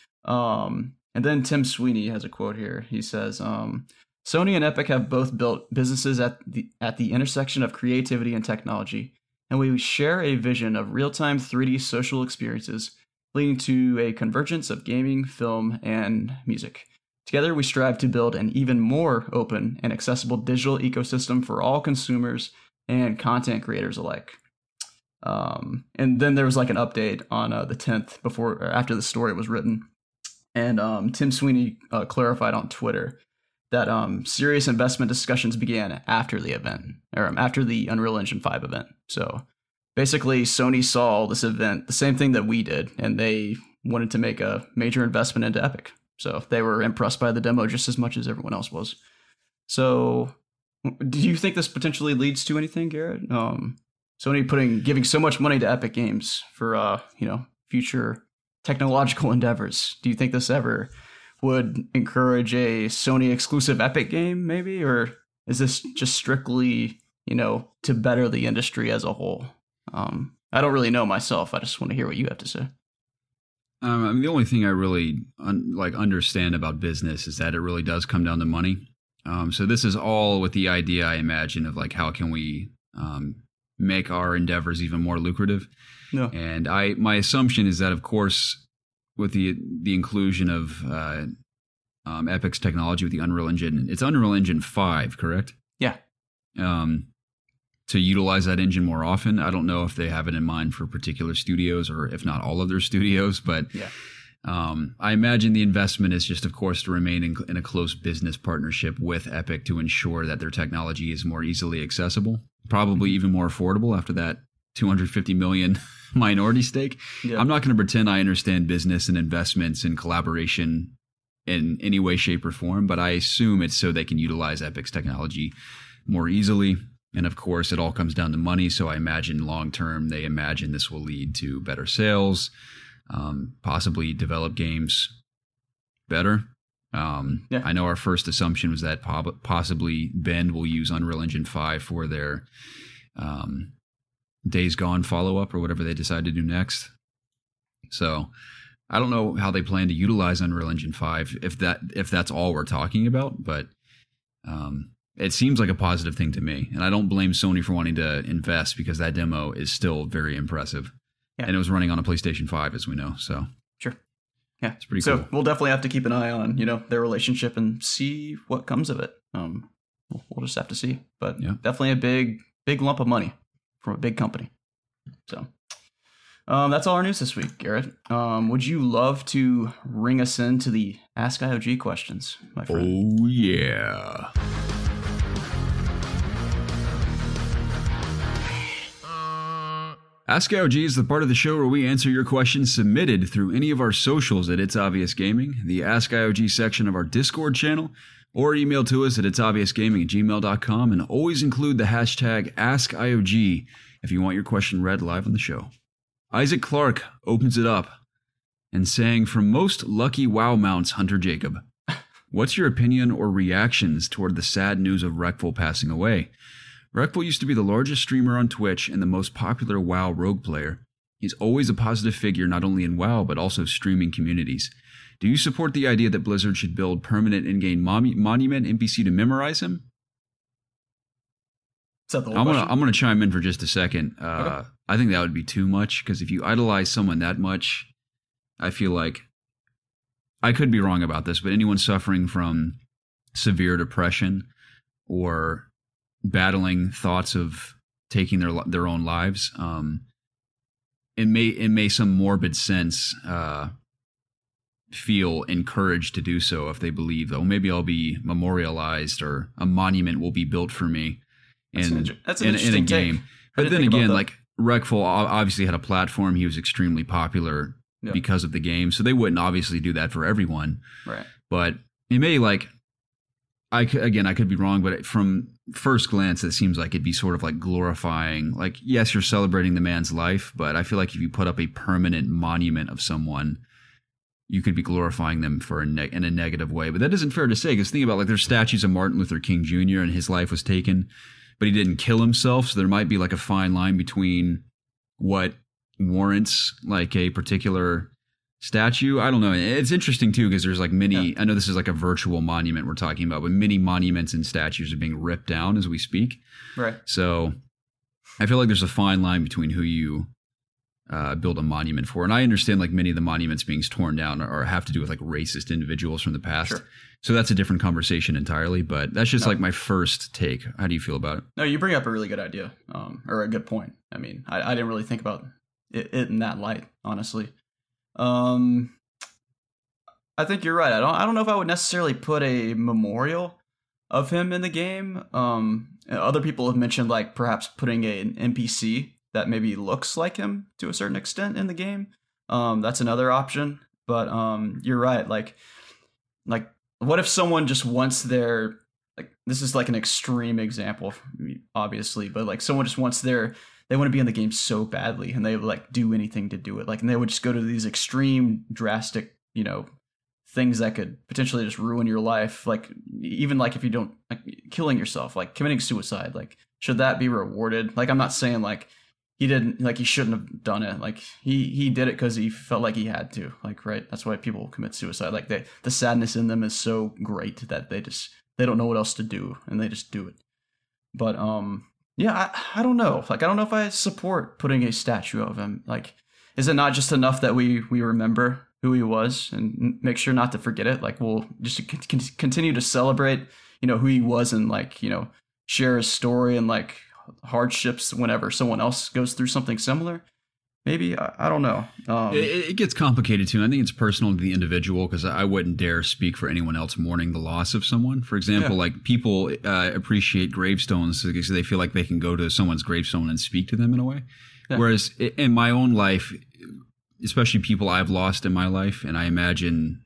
And then Tim Sweeney has a quote here. He says, Sony and Epic have both built businesses at the intersection of creativity and technology, and we share a vision of real-time 3D social experiences leading to a convergence of gaming, film, and music. Together, we strive to build an even more open and accessible digital ecosystem for all consumers and content creators alike. And then there was like an update on the 10th after the story was written. And Tim Sweeney clarified on Twitter that serious investment discussions began after the event, or after the Unreal Engine 5 event. So basically, Sony saw this event, the same thing that we did, and they wanted to make a major investment into Epic. So they were impressed by the demo just as much as everyone else was. So do you think this potentially leads to anything, Garrett? Sony giving so much money to Epic Games for future technological endeavors. Do you think this ever would encourage a Sony exclusive Epic game, maybe? Or is this just strictly, to better the industry as a whole? I don't really know myself. I just want to hear what you have to say. I mean, the only thing I really understand about business is that it really does come down to money. So this is all with the idea, I imagine, of like how can we make our endeavors even more lucrative. No. And my assumption is that, of course, with the inclusion of Epic's technology with the Unreal Engine, it's Unreal Engine 5, correct? Yeah. To utilize that engine more often. I don't know if they have it in mind for particular studios or if not all of their studios, but yeah. I imagine the investment is just, of course, to remain in a close business partnership with Epic to ensure that their technology is more easily accessible, probably even more affordable after that $250 million minority stake. Yeah. I'm not going to pretend I understand business and investments and collaboration in any way, shape, or form, but I assume it's so they can utilize Epic's technology more easily. And of course, it all comes down to money. So I imagine long term, they imagine this will lead to better sales, possibly develop games better. Yeah. I know our first assumption was that possibly Bend will use Unreal Engine 5 for their Days Gone follow-up or whatever they decide to do next. So I don't know how they plan to utilize Unreal Engine 5 if that's all we're talking about, but it seems like a positive thing to me. And I don't blame Sony for wanting to invest because that demo is still very impressive. Yeah. And it was running on a PlayStation 5, as we know. So sure. Yeah. It's pretty cool. So we'll definitely have to keep an eye on, their relationship and see what comes of it. We'll just have to see. But yeah, definitely a big lump of money from a big company. So that's all our news this week, Garrett. Would you love to ring us into the Ask IOG questions, my friend? Oh, yeah. Ask IOG is the part of the show where we answer your questions submitted through any of our socials at It's Obvious Gaming, the Ask IOG section of our Discord channel, or email to us at itsobviousgaming@gmail.com, and always include the hashtag AskIOG if you want your question read live on the show. Isaac Clark opens it up and saying, "For most lucky WoW mounts, Hunter Jacob, what's your opinion or reactions toward the sad news of Reckful passing away? Reckful used to be the largest streamer on Twitch and the most popular WoW rogue player. He's always a positive figure not only in WoW but also streaming communities. Do you support the idea that Blizzard should build permanent in-game monument NPC to memorize him?" Is that the whole question? I'm gonna chime in for just a second. Okay. I think that would be too much, because if you idolize someone that much, I feel like, I could be wrong about this, but anyone suffering from severe depression or battling thoughts of taking their own lives, it may some morbid sense feel encouraged to do so if they believe, oh, maybe I'll be memorialized or a monument will be built for me That's an in interesting a game. take. But then again, like, Reckful obviously had a platform. He was extremely popular because of the game, so they wouldn't obviously do that for everyone. Right. But it may, like, I could be wrong, but from first glance, it seems like it'd be sort of like glorifying. Like, yes, you're celebrating the man's life, but I feel like if you put up a permanent monument of someone, you could be glorifying them for in a negative way. But that isn't fair to say, because think about, like, there's statues of Martin Luther King Jr. and his life was taken, but he didn't kill himself. So there might be like a fine line between what warrants like a particular statue. I don't know. It's interesting too, because there's like many, I know this is like a virtual monument we're talking about, but many monuments and statues are being ripped down as we speak. Right. So I feel like there's a fine line between who you build a monument for. And I understand like many of the monuments being torn down or have to do with like racist individuals from the past. Sure. So that's a different conversation entirely, but that's just like my first take. How do you feel about it? No, you bring up a really good idea, or a good point. I mean, I didn't really think about it in that light, honestly. I think you're right. I don't know if I would necessarily put a memorial of him in the game. Other people have mentioned like perhaps putting an NPC that maybe looks like him to a certain extent in the game. That's another option. But you're right. Like what if someone just wants their, like, this is like an extreme example, obviously, but like someone just wants they want to be in the game so badly and they would like do anything to do it. Like, and they would just go to these extreme, drastic, things that could potentially just ruin your life. Like, even like if you don't, like, killing yourself, like committing suicide, like, should that be rewarded? Like, I'm not saying like he shouldn't have done it. Like he did it because he felt like he had to, like, right. That's why people commit suicide. Like the sadness in them is so great that they don't know what else to do and they just do it. But, yeah, I don't know. Like, I don't know if I support putting a statue of him. Like, is it not just enough that we remember who he was and make sure not to forget it? Like, we'll just continue to celebrate, who he was and, like, share his story and, like, hardships whenever someone else goes through something similar. Maybe, I don't know. It gets complicated too. I think it's personal to the individual, because I wouldn't dare speak for anyone else mourning the loss of someone. For example, like, people appreciate gravestones because they feel like they can go to someone's gravestone and speak to them in a way. Yeah. Whereas in my own life, especially people I've lost in my life, and I imagine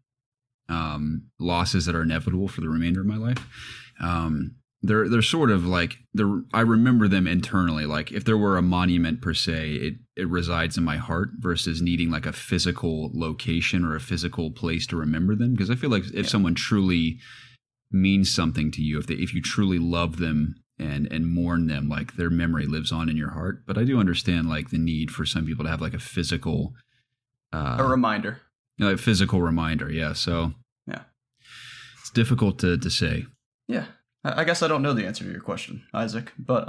losses that are inevitable for the remainder of my life, they're sort of like, I remember them internally. Like, if there were a monument per se, it resides in my heart versus needing like a physical location or a physical place to remember them. Because I feel like if someone truly means something to you, if you truly love them and mourn them, like, their memory lives on in your heart. But I do understand like the need for some people to have like a physical a reminder. A physical reminder, yeah. So yeah, it's difficult to say. Yeah. I guess I don't know the answer to your question, Isaac, but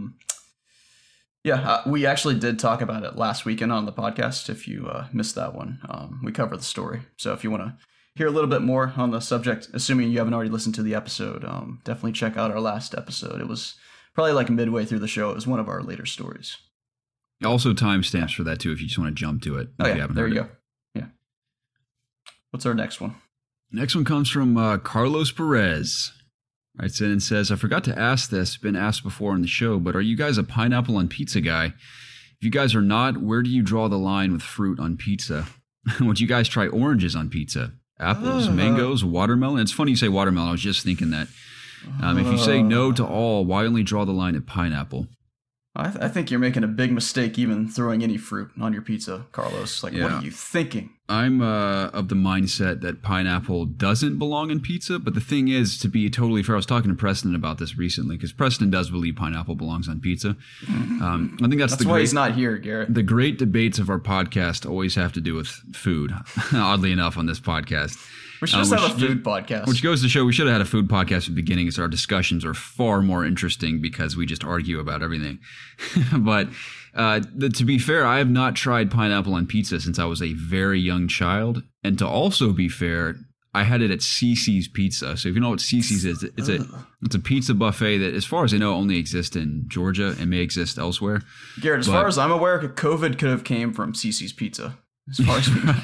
we actually did talk about it last weekend on the podcast. If you missed that one, we covered the story. So if you want to hear a little bit more on the subject, assuming you haven't already listened to the episode, definitely check out our last episode. It was probably like midway through the show. It was one of our later stories. Also timestamps for that too, if you just want to jump to it. Oh yeah, there you go. Yeah. What's our next one? Next one comes from Carlos Perez. Writes in and says, I forgot to ask this, been asked before on the show, but are you guys a pineapple on pizza guy? If you guys are not, where do you draw the line with fruit on pizza? Would you guys try oranges on pizza? Apples, mangoes, watermelon? It's funny you say watermelon. I was just thinking that. If you say no to all, why only draw the line at pineapple? I think you're making a big mistake even throwing any fruit on your pizza, Carlos. Like, what are you thinking? I'm of the mindset that pineapple doesn't belong in pizza, but the thing is, to be totally fair, I was talking to Preston about this recently, because Preston does believe pineapple belongs on pizza. I think that's why he's not here, Garrett. The great debates of our podcast always have to do with food, oddly enough, on this podcast. We should just have a food podcast. Which goes to show we should have had a food podcast at the beginning, as our discussions are far more interesting because we just argue about everything. But to be fair, I have not tried pineapple on pizza since I was a very young child. And to also be fair, I had it at Cici's Pizza. So if you know what Cici's is, it's a pizza buffet that, as far as I know, only exists in Georgia and may exist elsewhere. Garrett, as far as I'm aware, COVID could have came from Cici's Pizza. As far as we know.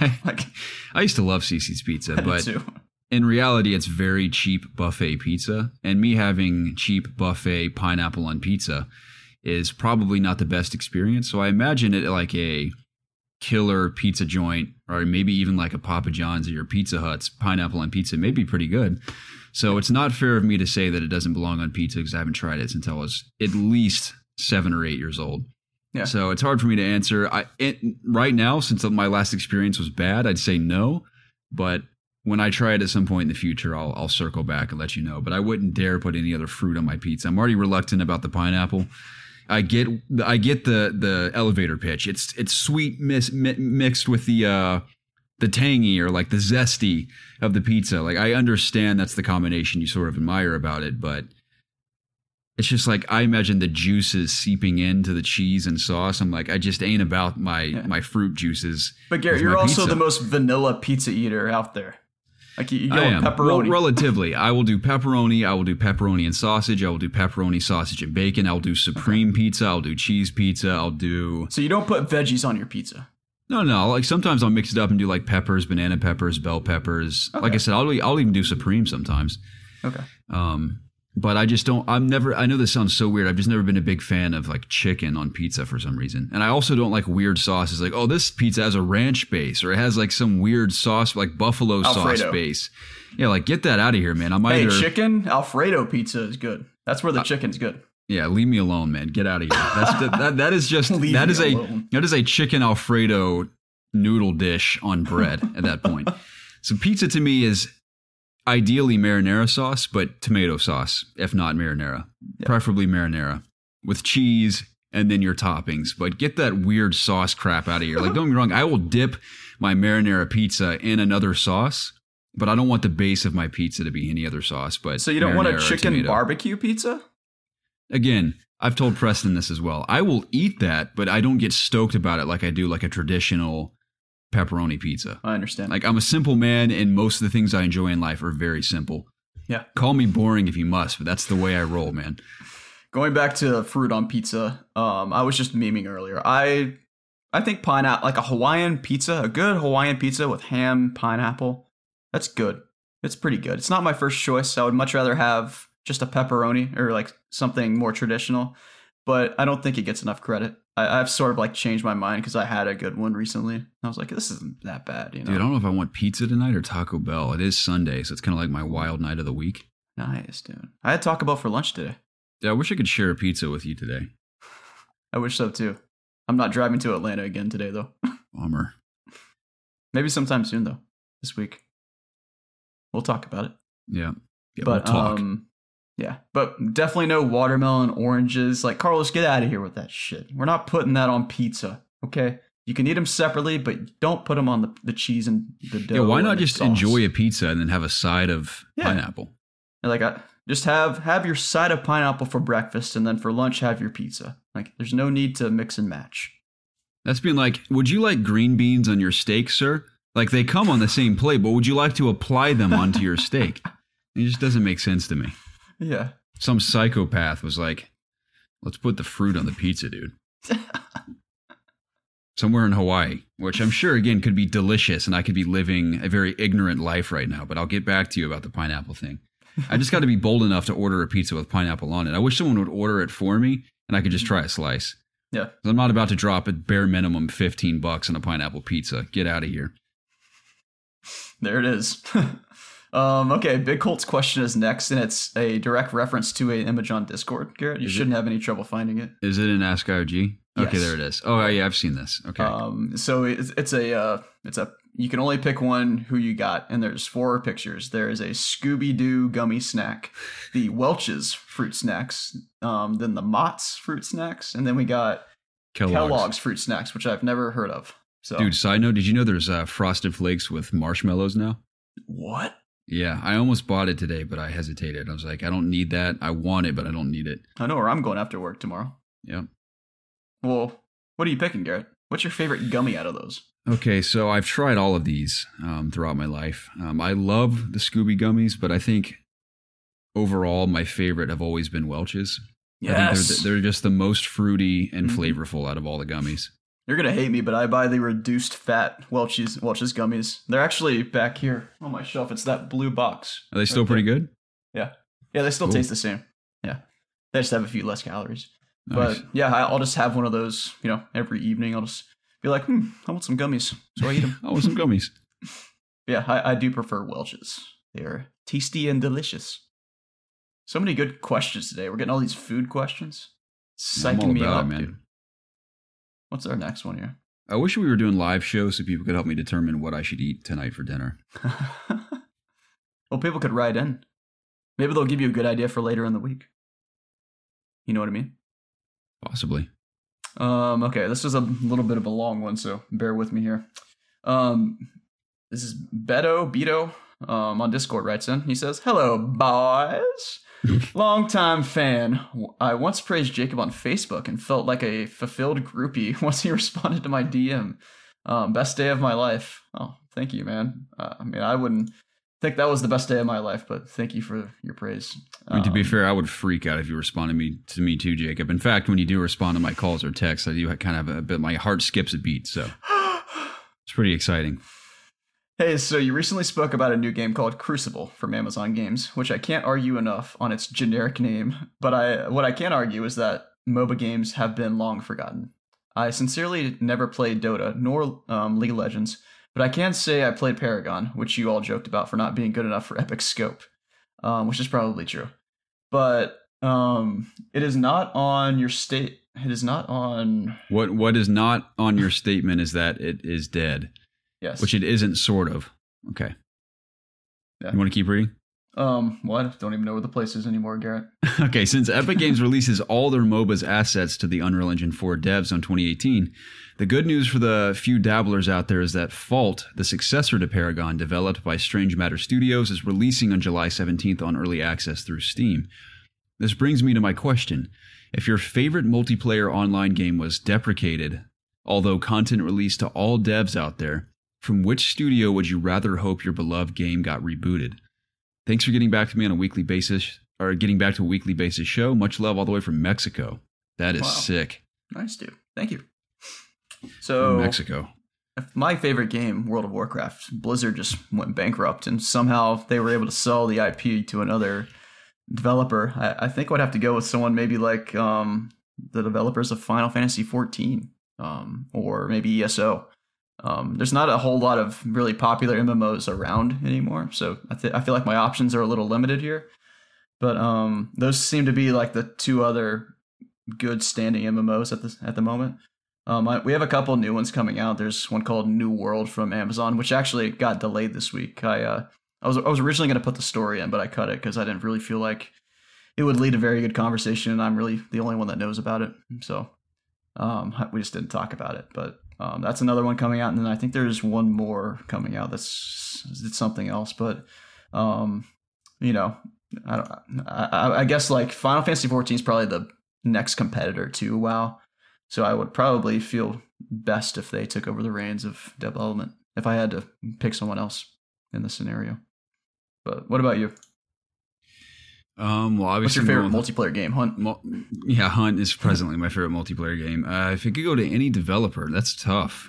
I used to love Cici's Pizza, but too. In reality, it's very cheap buffet pizza. And me having cheap buffet pineapple on pizza is probably not the best experience. So I imagine it like a killer pizza joint, or maybe even like a Papa John's or your Pizza Hut's pineapple on pizza may be pretty good. So it's not fair of me to say that it doesn't belong on pizza because I haven't tried it since I was at least 7 or 8 years old. Yeah. So it's hard for me to answer. Right now, since my last experience was bad, I'd say no. But when I try it at some point in the future, I'll circle back and let you know. But I wouldn't dare put any other fruit on my pizza. I'm already reluctant about the pineapple. I get the elevator pitch. It's sweet mixed with the tangy or like the zesty of the pizza. Like, I understand that's the combination you sort of admire about it, but it's just like, I imagine the juices seeping into the cheese and sauce. I'm like, I just ain't about my fruit juices. But Garrett, you're also the most vanilla pizza eater out there. Like, you go with pepperoni. Well, relatively. I will do pepperoni. I will do pepperoni and sausage. I will do pepperoni, sausage, and bacon. I'll do supreme pizza. I'll do cheese pizza. I'll do... So you don't put veggies on your pizza? No. Like, sometimes I'll mix it up and do like peppers, banana peppers, bell peppers. Okay. Like I said, I'll even do supreme sometimes. Okay. But I just don't, I know this sounds so weird. I've just never been a big fan of like chicken on pizza for some reason. And I also don't like weird sauces. Like, oh, this pizza has a ranch base, or it has like some weird sauce, like buffalo sauce base. Yeah, like, get that out of here, man. Chicken Alfredo pizza is good. That's where the chicken's good. Yeah, leave me alone, man. Get out of here. That is a chicken Alfredo noodle dish on bread at that point. So pizza to me is ideally marinara sauce, but tomato sauce, if not marinara. Yep. Preferably marinara with cheese and then your toppings. But get that weird sauce crap out of here. Like, don't get me wrong, I will dip my marinara pizza in another sauce, but I don't want the base of my pizza to be any other sauce. But so you don't want a chicken barbecue pizza? Again, I've told Preston this as well. I will eat that, but I don't get stoked about it like I do like a traditional pepperoni pizza. I understand. Like, I'm a simple man, and most of the things I enjoy in life are very simple. Yeah. Call me boring if you must, but that's the way I roll, man. Going back to fruit on pizza, I was just memeing earlier. I think pineapple, like a Hawaiian pizza, a good Hawaiian pizza with ham, pineapple, that's good. It's pretty good. It's not my first choice. I would much rather have just a pepperoni or like something more traditional, but I don't think it gets enough credit. I've sort of like changed my mind because I had a good one recently. I was like, this isn't that bad, you know? Dude, I don't know if I want pizza tonight or Taco Bell. It is Sunday, so it's kind of like my wild night of the week. Nice, dude. I had Taco Bell for lunch today. Yeah, I wish I could share a pizza with you today. I wish so too. I'm not driving to Atlanta again today, though. Bummer. Maybe sometime soon, though. This week. We'll talk about it. Yeah, but we'll talk. Yeah, but definitely no watermelon, oranges. Like, Carlos, get out of here with that shit. We're not putting that on pizza, okay? You can eat them separately, but don't put them on the cheese and the dough. Yeah, why not just enjoy a pizza and then have a side of pineapple? Like, just have your side of pineapple for breakfast, and then for lunch, have your pizza. Like, there's no need to mix and match. That's being like, would you like green beans on your steak, sir? Like, they come on the same plate, but would you like to apply them onto your steak? It just doesn't make sense to me. Yeah. Some psychopath was like, let's put the fruit on the pizza, dude. Somewhere in Hawaii, which I'm sure, again, could be delicious, and I could be living a very ignorant life right now, but I'll get back to you about the pineapple thing. I just got to be bold enough to order a pizza with pineapple on it. I wish someone would order it for me, and I could just try a slice. Yeah. I'm not about to drop a bare minimum $15 on a pineapple pizza. Get out of here. There it is. Okay, Big Colt's question is next, and it's a direct reference to an image on Discord. Garrett, you shouldn't have any trouble finding it. Is it in Ask IOG? Okay, Yes. there it is. Oh, yeah, I've seen this. Okay. So it's a you can only pick one who you got, and there's 4 pictures. There is a Scooby-Doo gummy snack, the Welch's fruit snacks, then the Mott's fruit snacks, and then we got Kellogg's fruit snacks, which I've never heard of. So, Dude, side note, did you know there's Frosted Flakes with marshmallows now? what? Yeah, I almost bought it today, but I hesitated. I was like, I don't need that. I want it, but I don't need it. I know where I'm going after work tomorrow. Yep. Well, what are you picking, Garrett? What's your favorite gummy out of those? Okay, so I've tried all of these throughout my life. I love the Scooby gummies, but I think overall my favorite have always been Welch's. I think they're just the most fruity and flavorful out of all the gummies. You're gonna hate me, but I buy the reduced fat Welch's gummies. They're actually back here on my shelf. It's that blue box. Are they still pretty good? Yeah, they still Cool. taste the same. Yeah, they just have a few less calories. Nice. But yeah, I'll just have one of those. Every evening I'll just be like, I want some gummies, so I eat them. I want some gummies. Yeah, I do prefer Welch's. They're tasty and delicious. So many good questions today. We're getting all these food questions. I'm all Psyching me about up, it, man. dude. What's our next one here? I wish we were doing live shows so people could help me determine what I should eat tonight for dinner. Well, people could write in. Maybe they'll give you a good idea for later in the week. You know what I mean? Possibly. Okay, this was a little bit of a long one, so bear with me here. This is Beto on Discord writes in. He says, "Hello, boys. Longtime fan. I once praised Jacob on Facebook and felt like a fulfilled groupie once he responded to my DM. Best day of my life." Oh, thank you, man. I wouldn't think that was the best day of my life, but thank you for your praise. To be fair, I would freak out if you responded to me too, Jacob. In fact, when you do respond to my calls or texts, I do kind of a bit, my heart skips a beat, so it's pretty exciting. Hey, so you recently spoke about a new game called Crucible from Amazon Games, which I can't argue enough on its generic name, but what I can argue is that MOBA games have been long forgotten. I sincerely never played Dota nor League of Legends, but I can say I played Paragon, which you all joked about for not being good enough for Epic Scope, which is probably true. But it is not on your state. It is not on. What is not on your statement is that it is dead. Yes. Which it isn't, sort of. Okay. Yeah. You want to keep reading? What? Don't even know where the place is anymore, Garrett. Okay, since Epic Games releases all their MOBA's assets to the Unreal Engine 4 devs on 2018, the good news for the few dabblers out there is that Fault, the successor to Paragon, developed by Strange Matter Studios, is releasing on July 17th on early access through Steam. This brings me to my question. If your favorite multiplayer online game was deprecated, although content released to all devs out there, from which studio would you rather hope your beloved game got rebooted? Thanks for getting back to me on a weekly basis, or getting back to a weekly basis show. Much love all the way from Mexico. That is sick. Nice, dude. Thank you. So, From Mexico. My favorite game, World of Warcraft, Blizzard just went bankrupt, and somehow they were able to sell the IP to another developer. I think I'd have to go with someone maybe like the developers of Final Fantasy XIV, or maybe ESO. There's not a whole lot of really popular MMOs around anymore, so I feel like my options are a little limited here. But those seem to be like the two other good standing MMOs at the moment. We have a couple new ones coming out. There's one called New World from Amazon, which actually got delayed this week. I was originally going to put the story in, but I cut it because I didn't really feel like it would lead a very good conversation, and I'm really the only one that knows about it. So we just didn't talk about it, but. That's another one coming out, and then I think there's one more coming out it's something else. But I guess like Final Fantasy XIV is probably the next competitor to WoW, so I would probably feel best if they took over the reins of development if I had to pick someone else in this scenario. But what about you? Well, obviously, what's your favorite multiplayer game? Hunt. Hunt is presently my favorite multiplayer game. If it could go to any developer, that's tough.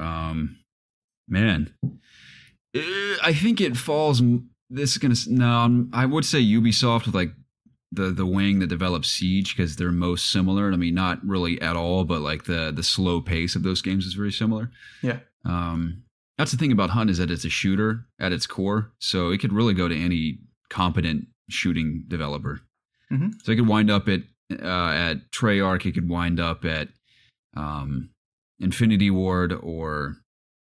Man, I think it falls. I would say Ubisoft with like the wing that develops Siege because they're most similar. I mean, not really at all, but like the slow pace of those games is very similar. Yeah. That's the thing about Hunt is that it's a shooter at its core, so it could really go to any competent shooting developer. Mm-hmm. So it could wind up at Treyarch, it could wind up at Infinity Ward, or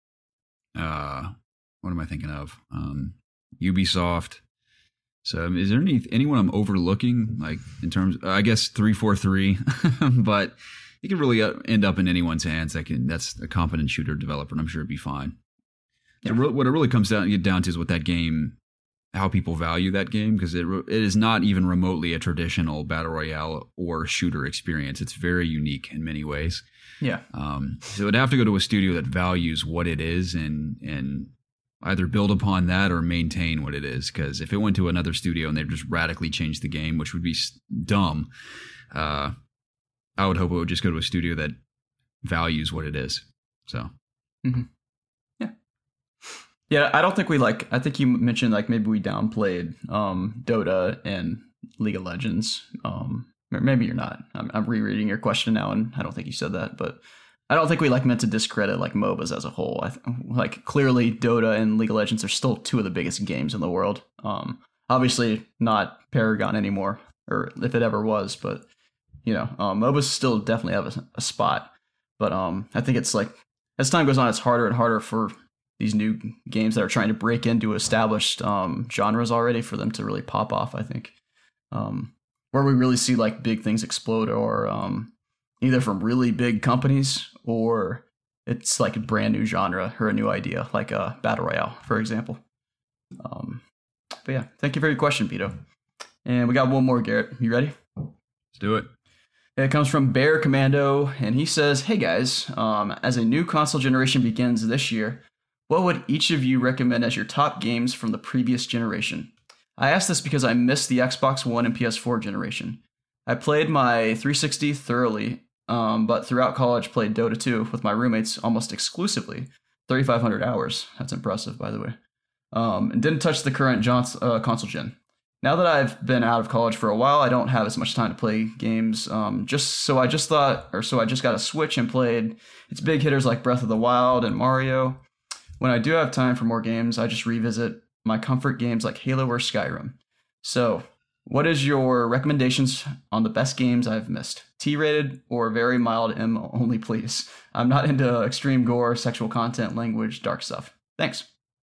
what am I thinking of? Ubisoft. So is there anyone I'm overlooking, like in terms? I guess 343, but it could really end up in anyone's hands. That's a competent shooter developer, and I'm sure it'd be fine. Yeah. What it really comes down to is what that game, how people value that game, because it is not even remotely a traditional battle royale or shooter experience. It's very unique in many ways. Yeah. So it'd have to go to a studio that values what it is and either build upon that or maintain what it is. Because if it went to another studio and they just radically changed the game, which would be dumb, I would hope it would just go to a studio that values what it is. So. Mm-hmm. Yeah, I don't think I think you mentioned like maybe we downplayed Dota and League of Legends. Maybe you're not. I'm rereading your question now, and I don't think you said that, but I don't think we meant to discredit like MOBAs as a whole. Clearly Dota and League of Legends are still two of the biggest games in the world. Obviously not Paragon anymore, or if it ever was, but MOBAs still definitely have a spot. But I think it's like as time goes on, it's harder and harder for these new games that are trying to break into established genres already for them to really pop off, I think. Where we really see like big things explode, or either from really big companies, or it's like a brand new genre or a new idea, like a Battle Royale, for example. But yeah, thank you for your question, Pito. And we got one more, Garrett. You ready? Let's do it. It comes from Bear Commando, and he says, "Hey guys, as a new console generation begins this year, what would each of you recommend as your top games from the previous generation? I ask this because I missed the Xbox One and PS4 generation. I played my 360 thoroughly, but throughout college played Dota 2 with my roommates almost exclusively, 3,500 hours. That's impressive, by the way. And didn't touch the current console gen. Now that I've been out of college for a while, I don't have as much time to play games. So I just got a Switch and played its big hitters like Breath of the Wild and Mario. When I do have time for more games, I just revisit my comfort games like Halo or Skyrim. So, what is your recommendations on the best games I've missed? T-rated or very mild M only, please. I'm not into extreme gore, sexual content, language, dark stuff. Thanks."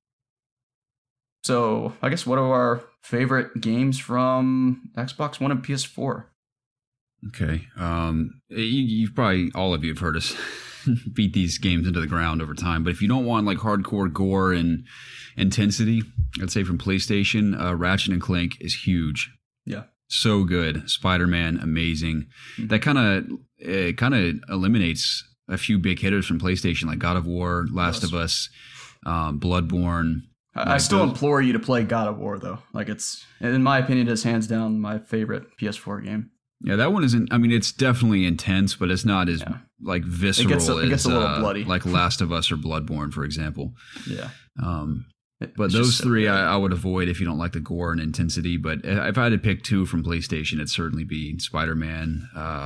So, I guess what are our favorite games from Xbox One and PS4? Okay. You've probably, all of you have heard us beat these games into the ground over time. But if you don't want like hardcore gore and intensity, I'd say from PlayStation, Ratchet and Clank is huge. Yeah. So good. Spider-Man, amazing. Mm-hmm. That kind of eliminates a few big hitters from PlayStation, like God of War, Last of Us, Bloodborne. I still implore you to play God of War, though. Like, it's, in my opinion, it's hands down my favorite PS4 game. Yeah, that one isn't. I mean, it's definitely intense, but it's not as like visceral it gets a little bloody, like Last of Us or Bloodborne, for example. Yeah. But those three I would avoid if you don't like the gore and intensity. But if I had to pick two from PlayStation, it'd certainly be Spider-Man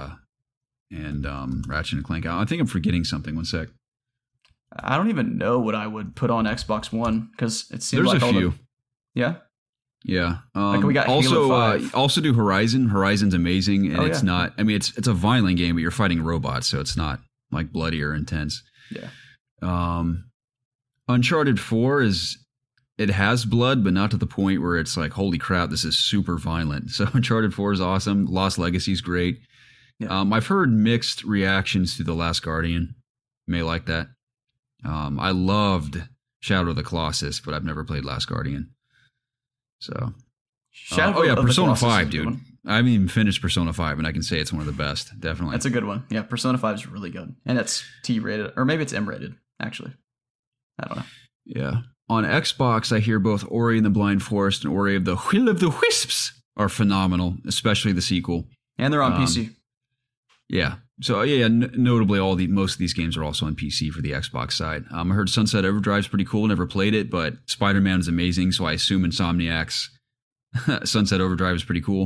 and Ratchet and Clank. I think I'm forgetting something. One sec. I don't even know what I would put on Xbox One because it seems there's like a few. Yeah. Yeah. Like we got also, Halo 5. Also do Horizon. Horizon's amazing, and it's not. I mean, it's a violent game, but you're fighting robots, so it's not like bloody or intense. Yeah. Uncharted 4 it has blood, but not to the point where it's like, holy crap, this is super violent. So Uncharted 4 is awesome. Lost Legacy is great. Yeah. I've heard mixed reactions to The Last Guardian. You may like that. I loved Shadow of the Colossus, but I've never played Last Guardian. So, Persona 5, dude. I haven't even finished Persona 5, and I can say it's one of the best. Definitely. That's a good one. Yeah, Persona 5 is really good. And it's T-rated, or maybe it's M-rated, actually. I don't know. Yeah. On Xbox, I hear both Ori and the Blind Forest and Ori of the Will of the Wisps are phenomenal, especially the sequel. And they're on PC. Yeah. So, notably, most of these games are also on PC for the Xbox side. I heard Sunset Overdrive's pretty cool. Never played it, but Spider-Man is amazing, so I assume Insomniac's Sunset Overdrive is pretty cool.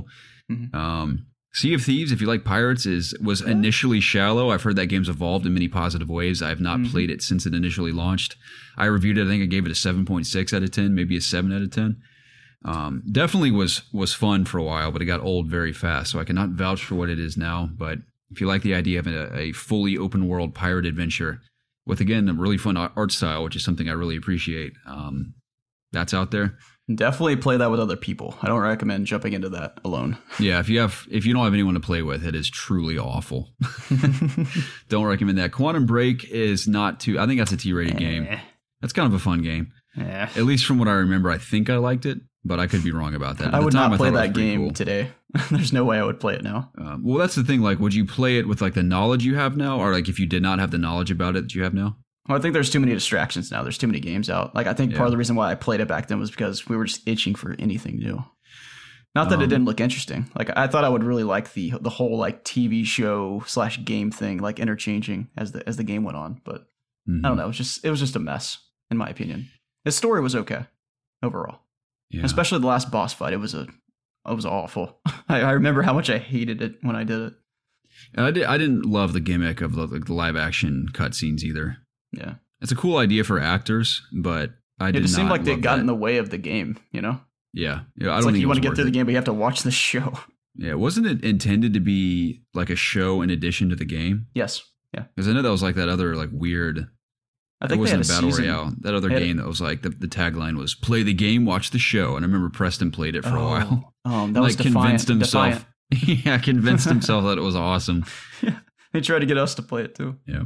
Sea of Thieves, if you like pirates, was initially shallow. I've heard that game's evolved in many positive ways. I have not played it since it initially launched. I reviewed it. I think I gave it a 7.6 out of 10, maybe a 7 out of 10. Definitely was fun for a while, but it got old very fast. So I cannot vouch for what it is now. But if you like the idea of a fully open world pirate adventure with, again, a really fun art style, which is something I really appreciate, that's out there. Definitely play that with other people. I don't recommend jumping into that alone. Yeah, if you don't have anyone to play with, it is truly awful. Don't recommend that. Quantum Break is not too. I think that's a T-rated game. That's kind of a fun game. At least from what I remember, I think I liked it, but I could be wrong about that. I would not play that game today. There's no way I would play it now. Well, that's the thing. Like, would you play it with like the knowledge you have now, or like if you did not have the knowledge about it that you have now? Well, I think there's too many distractions now. There's too many games out. Like, I think part of the reason why I played it back then was because we were just itching for anything new. Not that it didn't look interesting. Like, I thought I would really like the whole like TV show / game thing, like interchanging as the game went on. But I don't know. It was just a mess, in my opinion. The story was okay overall, especially the last boss fight. It was awful. I remember how much I hated it when I did it. I didn't love the gimmick of the live action cutscenes either. Yeah, it's a cool idea for actors, but it just seemed like they got in the way of the game. You know? Yeah. I don't. It's like you want to get through the game, but you have to watch the show. Yeah, wasn't it intended to be like a show in addition to the game? Yes. Yeah. Because I know that was like that other like weird. I think it wasn't a battle royale. That other game that was like the tagline was "Play the game, watch the show," and I remember Preston played it for a while. That was convinced himself. Yeah, convinced himself that it was awesome. Yeah, he tried to get us to play it too. Yeah.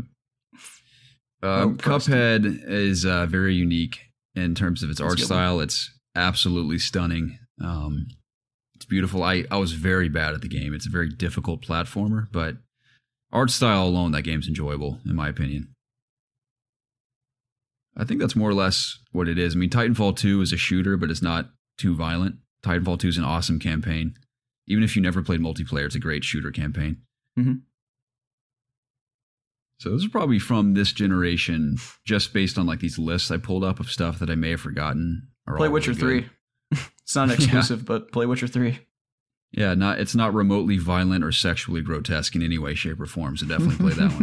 Cuphead is very unique in terms of its art style. It's absolutely stunning. It's beautiful. I was very bad at the game. It's a very difficult platformer, but art style alone, that game's enjoyable, in my opinion. I think that's more or less what it is. I mean, Titanfall 2 is a shooter, but it's not too violent. Titanfall 2 is an awesome campaign. Even if you never played multiplayer, it's a great shooter campaign. Mm-hmm. So those are probably from this generation, just based on like these lists I pulled up of stuff that I may have forgotten. Play Witcher 3. It's not an exclusive, but play Witcher 3. Yeah, it's not remotely violent or sexually grotesque in any way, shape, or form. So definitely play that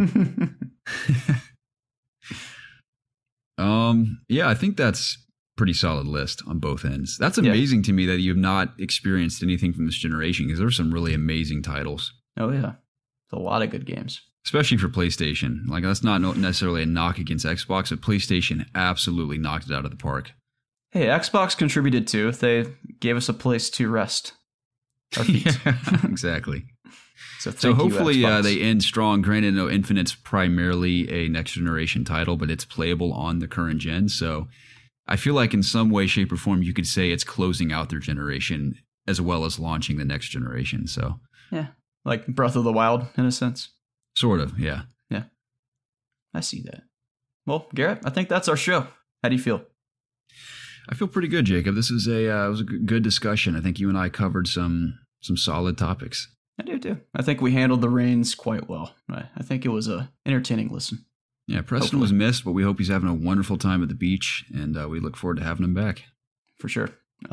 one. Yeah, I think that's pretty solid list on both ends. That's amazing to me that you have not experienced anything from this generation, because there's some really amazing titles. Oh yeah, it's a lot of good games, especially for PlayStation. Like, that's not necessarily a knock against Xbox, but PlayStation absolutely knocked it out of the park. Hey, Xbox contributed too. They gave us a place to rest our feet. Yeah, exactly. So hopefully they end strong. Granted, no, Infinite's primarily a next generation title, but it's playable on the current gen. So I feel like in some way, shape, or form, you could say it's closing out their generation as well as launching the next generation. So yeah, like Breath of the Wild in a sense. Sort of, yeah. Yeah, I see that. Well, Garrett, I think that's our show. How do you feel? I feel pretty good, Jacob. This is it was a good discussion. I think you and I covered some solid topics. I do too. I think we handled the reins quite well. I think it was a entertaining listen. Yeah, Preston was missed, but we hope he's having a wonderful time at the beach, and we look forward to having him back. For sure.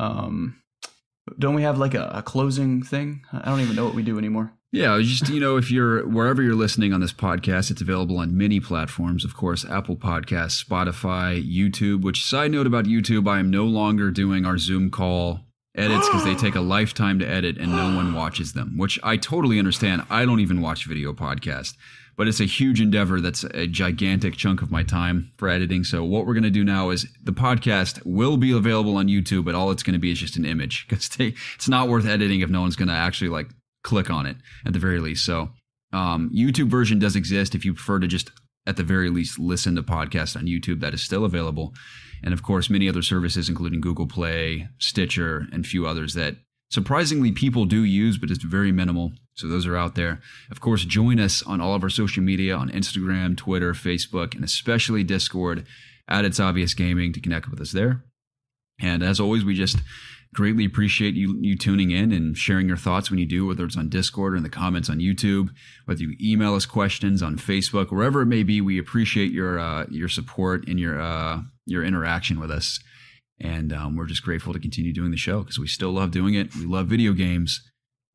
Don't we have like a closing thing? I don't even know what we do anymore. Yeah, just, if you're wherever you're listening on this podcast, it's available on many platforms. Of course, Apple Podcasts, Spotify, YouTube, which, side note about YouTube, I am no longer doing our Zoom call edits because they take a lifetime to edit and no one watches them, which I totally understand. I don't even watch video podcasts, but it's a huge endeavor. That's a gigantic chunk of my time for editing. So what we're going to do now is the podcast will be available on YouTube, but all it's going to be is just an image, because it's not worth editing if no one's going to actually like click on it at the very least. So YouTube version does exist if you prefer to just at the very least listen to podcasts on YouTube. That is still available. And of course, many other services, including Google Play, Stitcher, and a few others that surprisingly people do use, but it's very minimal. So those are out there. Of course, join us on all of our social media on Instagram, Twitter, Facebook, and especially Discord at It's Obvious Gaming to connect with us there. And as always, we just greatly appreciate you tuning in and sharing your thoughts when you do, whether it's on Discord or in the comments on YouTube, whether you email us questions on Facebook, wherever it may be. We appreciate your support and your interaction with us. And we're just grateful to continue doing the show because we still love doing it. We love video games.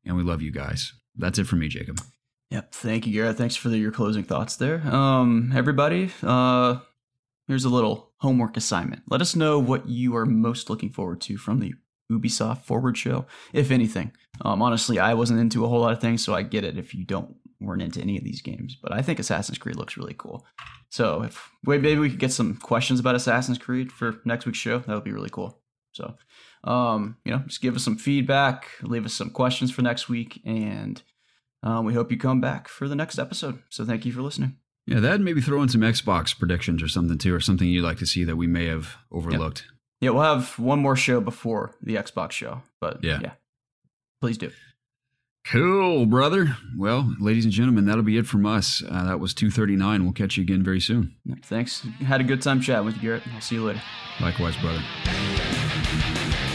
and we love you guys. That's it for me, Jacob. Yep. Thank you, Garrett. Thanks for your closing thoughts there. Everybody, here's a little homework assignment. Let us know what you are most looking forward to from the Ubisoft Forward show, if anything. Honestly, I wasn't into a whole lot of things, so I get it if you weren't into any of these games. But I think Assassin's Creed looks really cool. So if maybe we could get some questions about Assassin's Creed for next week's show, that would be really cool. So, just give us some feedback, leave us some questions for next week, and we hope you come back for the next episode. So thank you for listening. Yeah, that maybe throw in some Xbox predictions or something too, or something you'd like to see that we may have overlooked. Yep. Yeah, we'll have one more show before the Xbox show, but yeah, please do. Cool, brother. Well, ladies and gentlemen, that'll be it from us. That was 239. We'll catch you again very soon. Thanks. Had a good time chatting with you, Garrett. I'll see you later. Likewise, brother.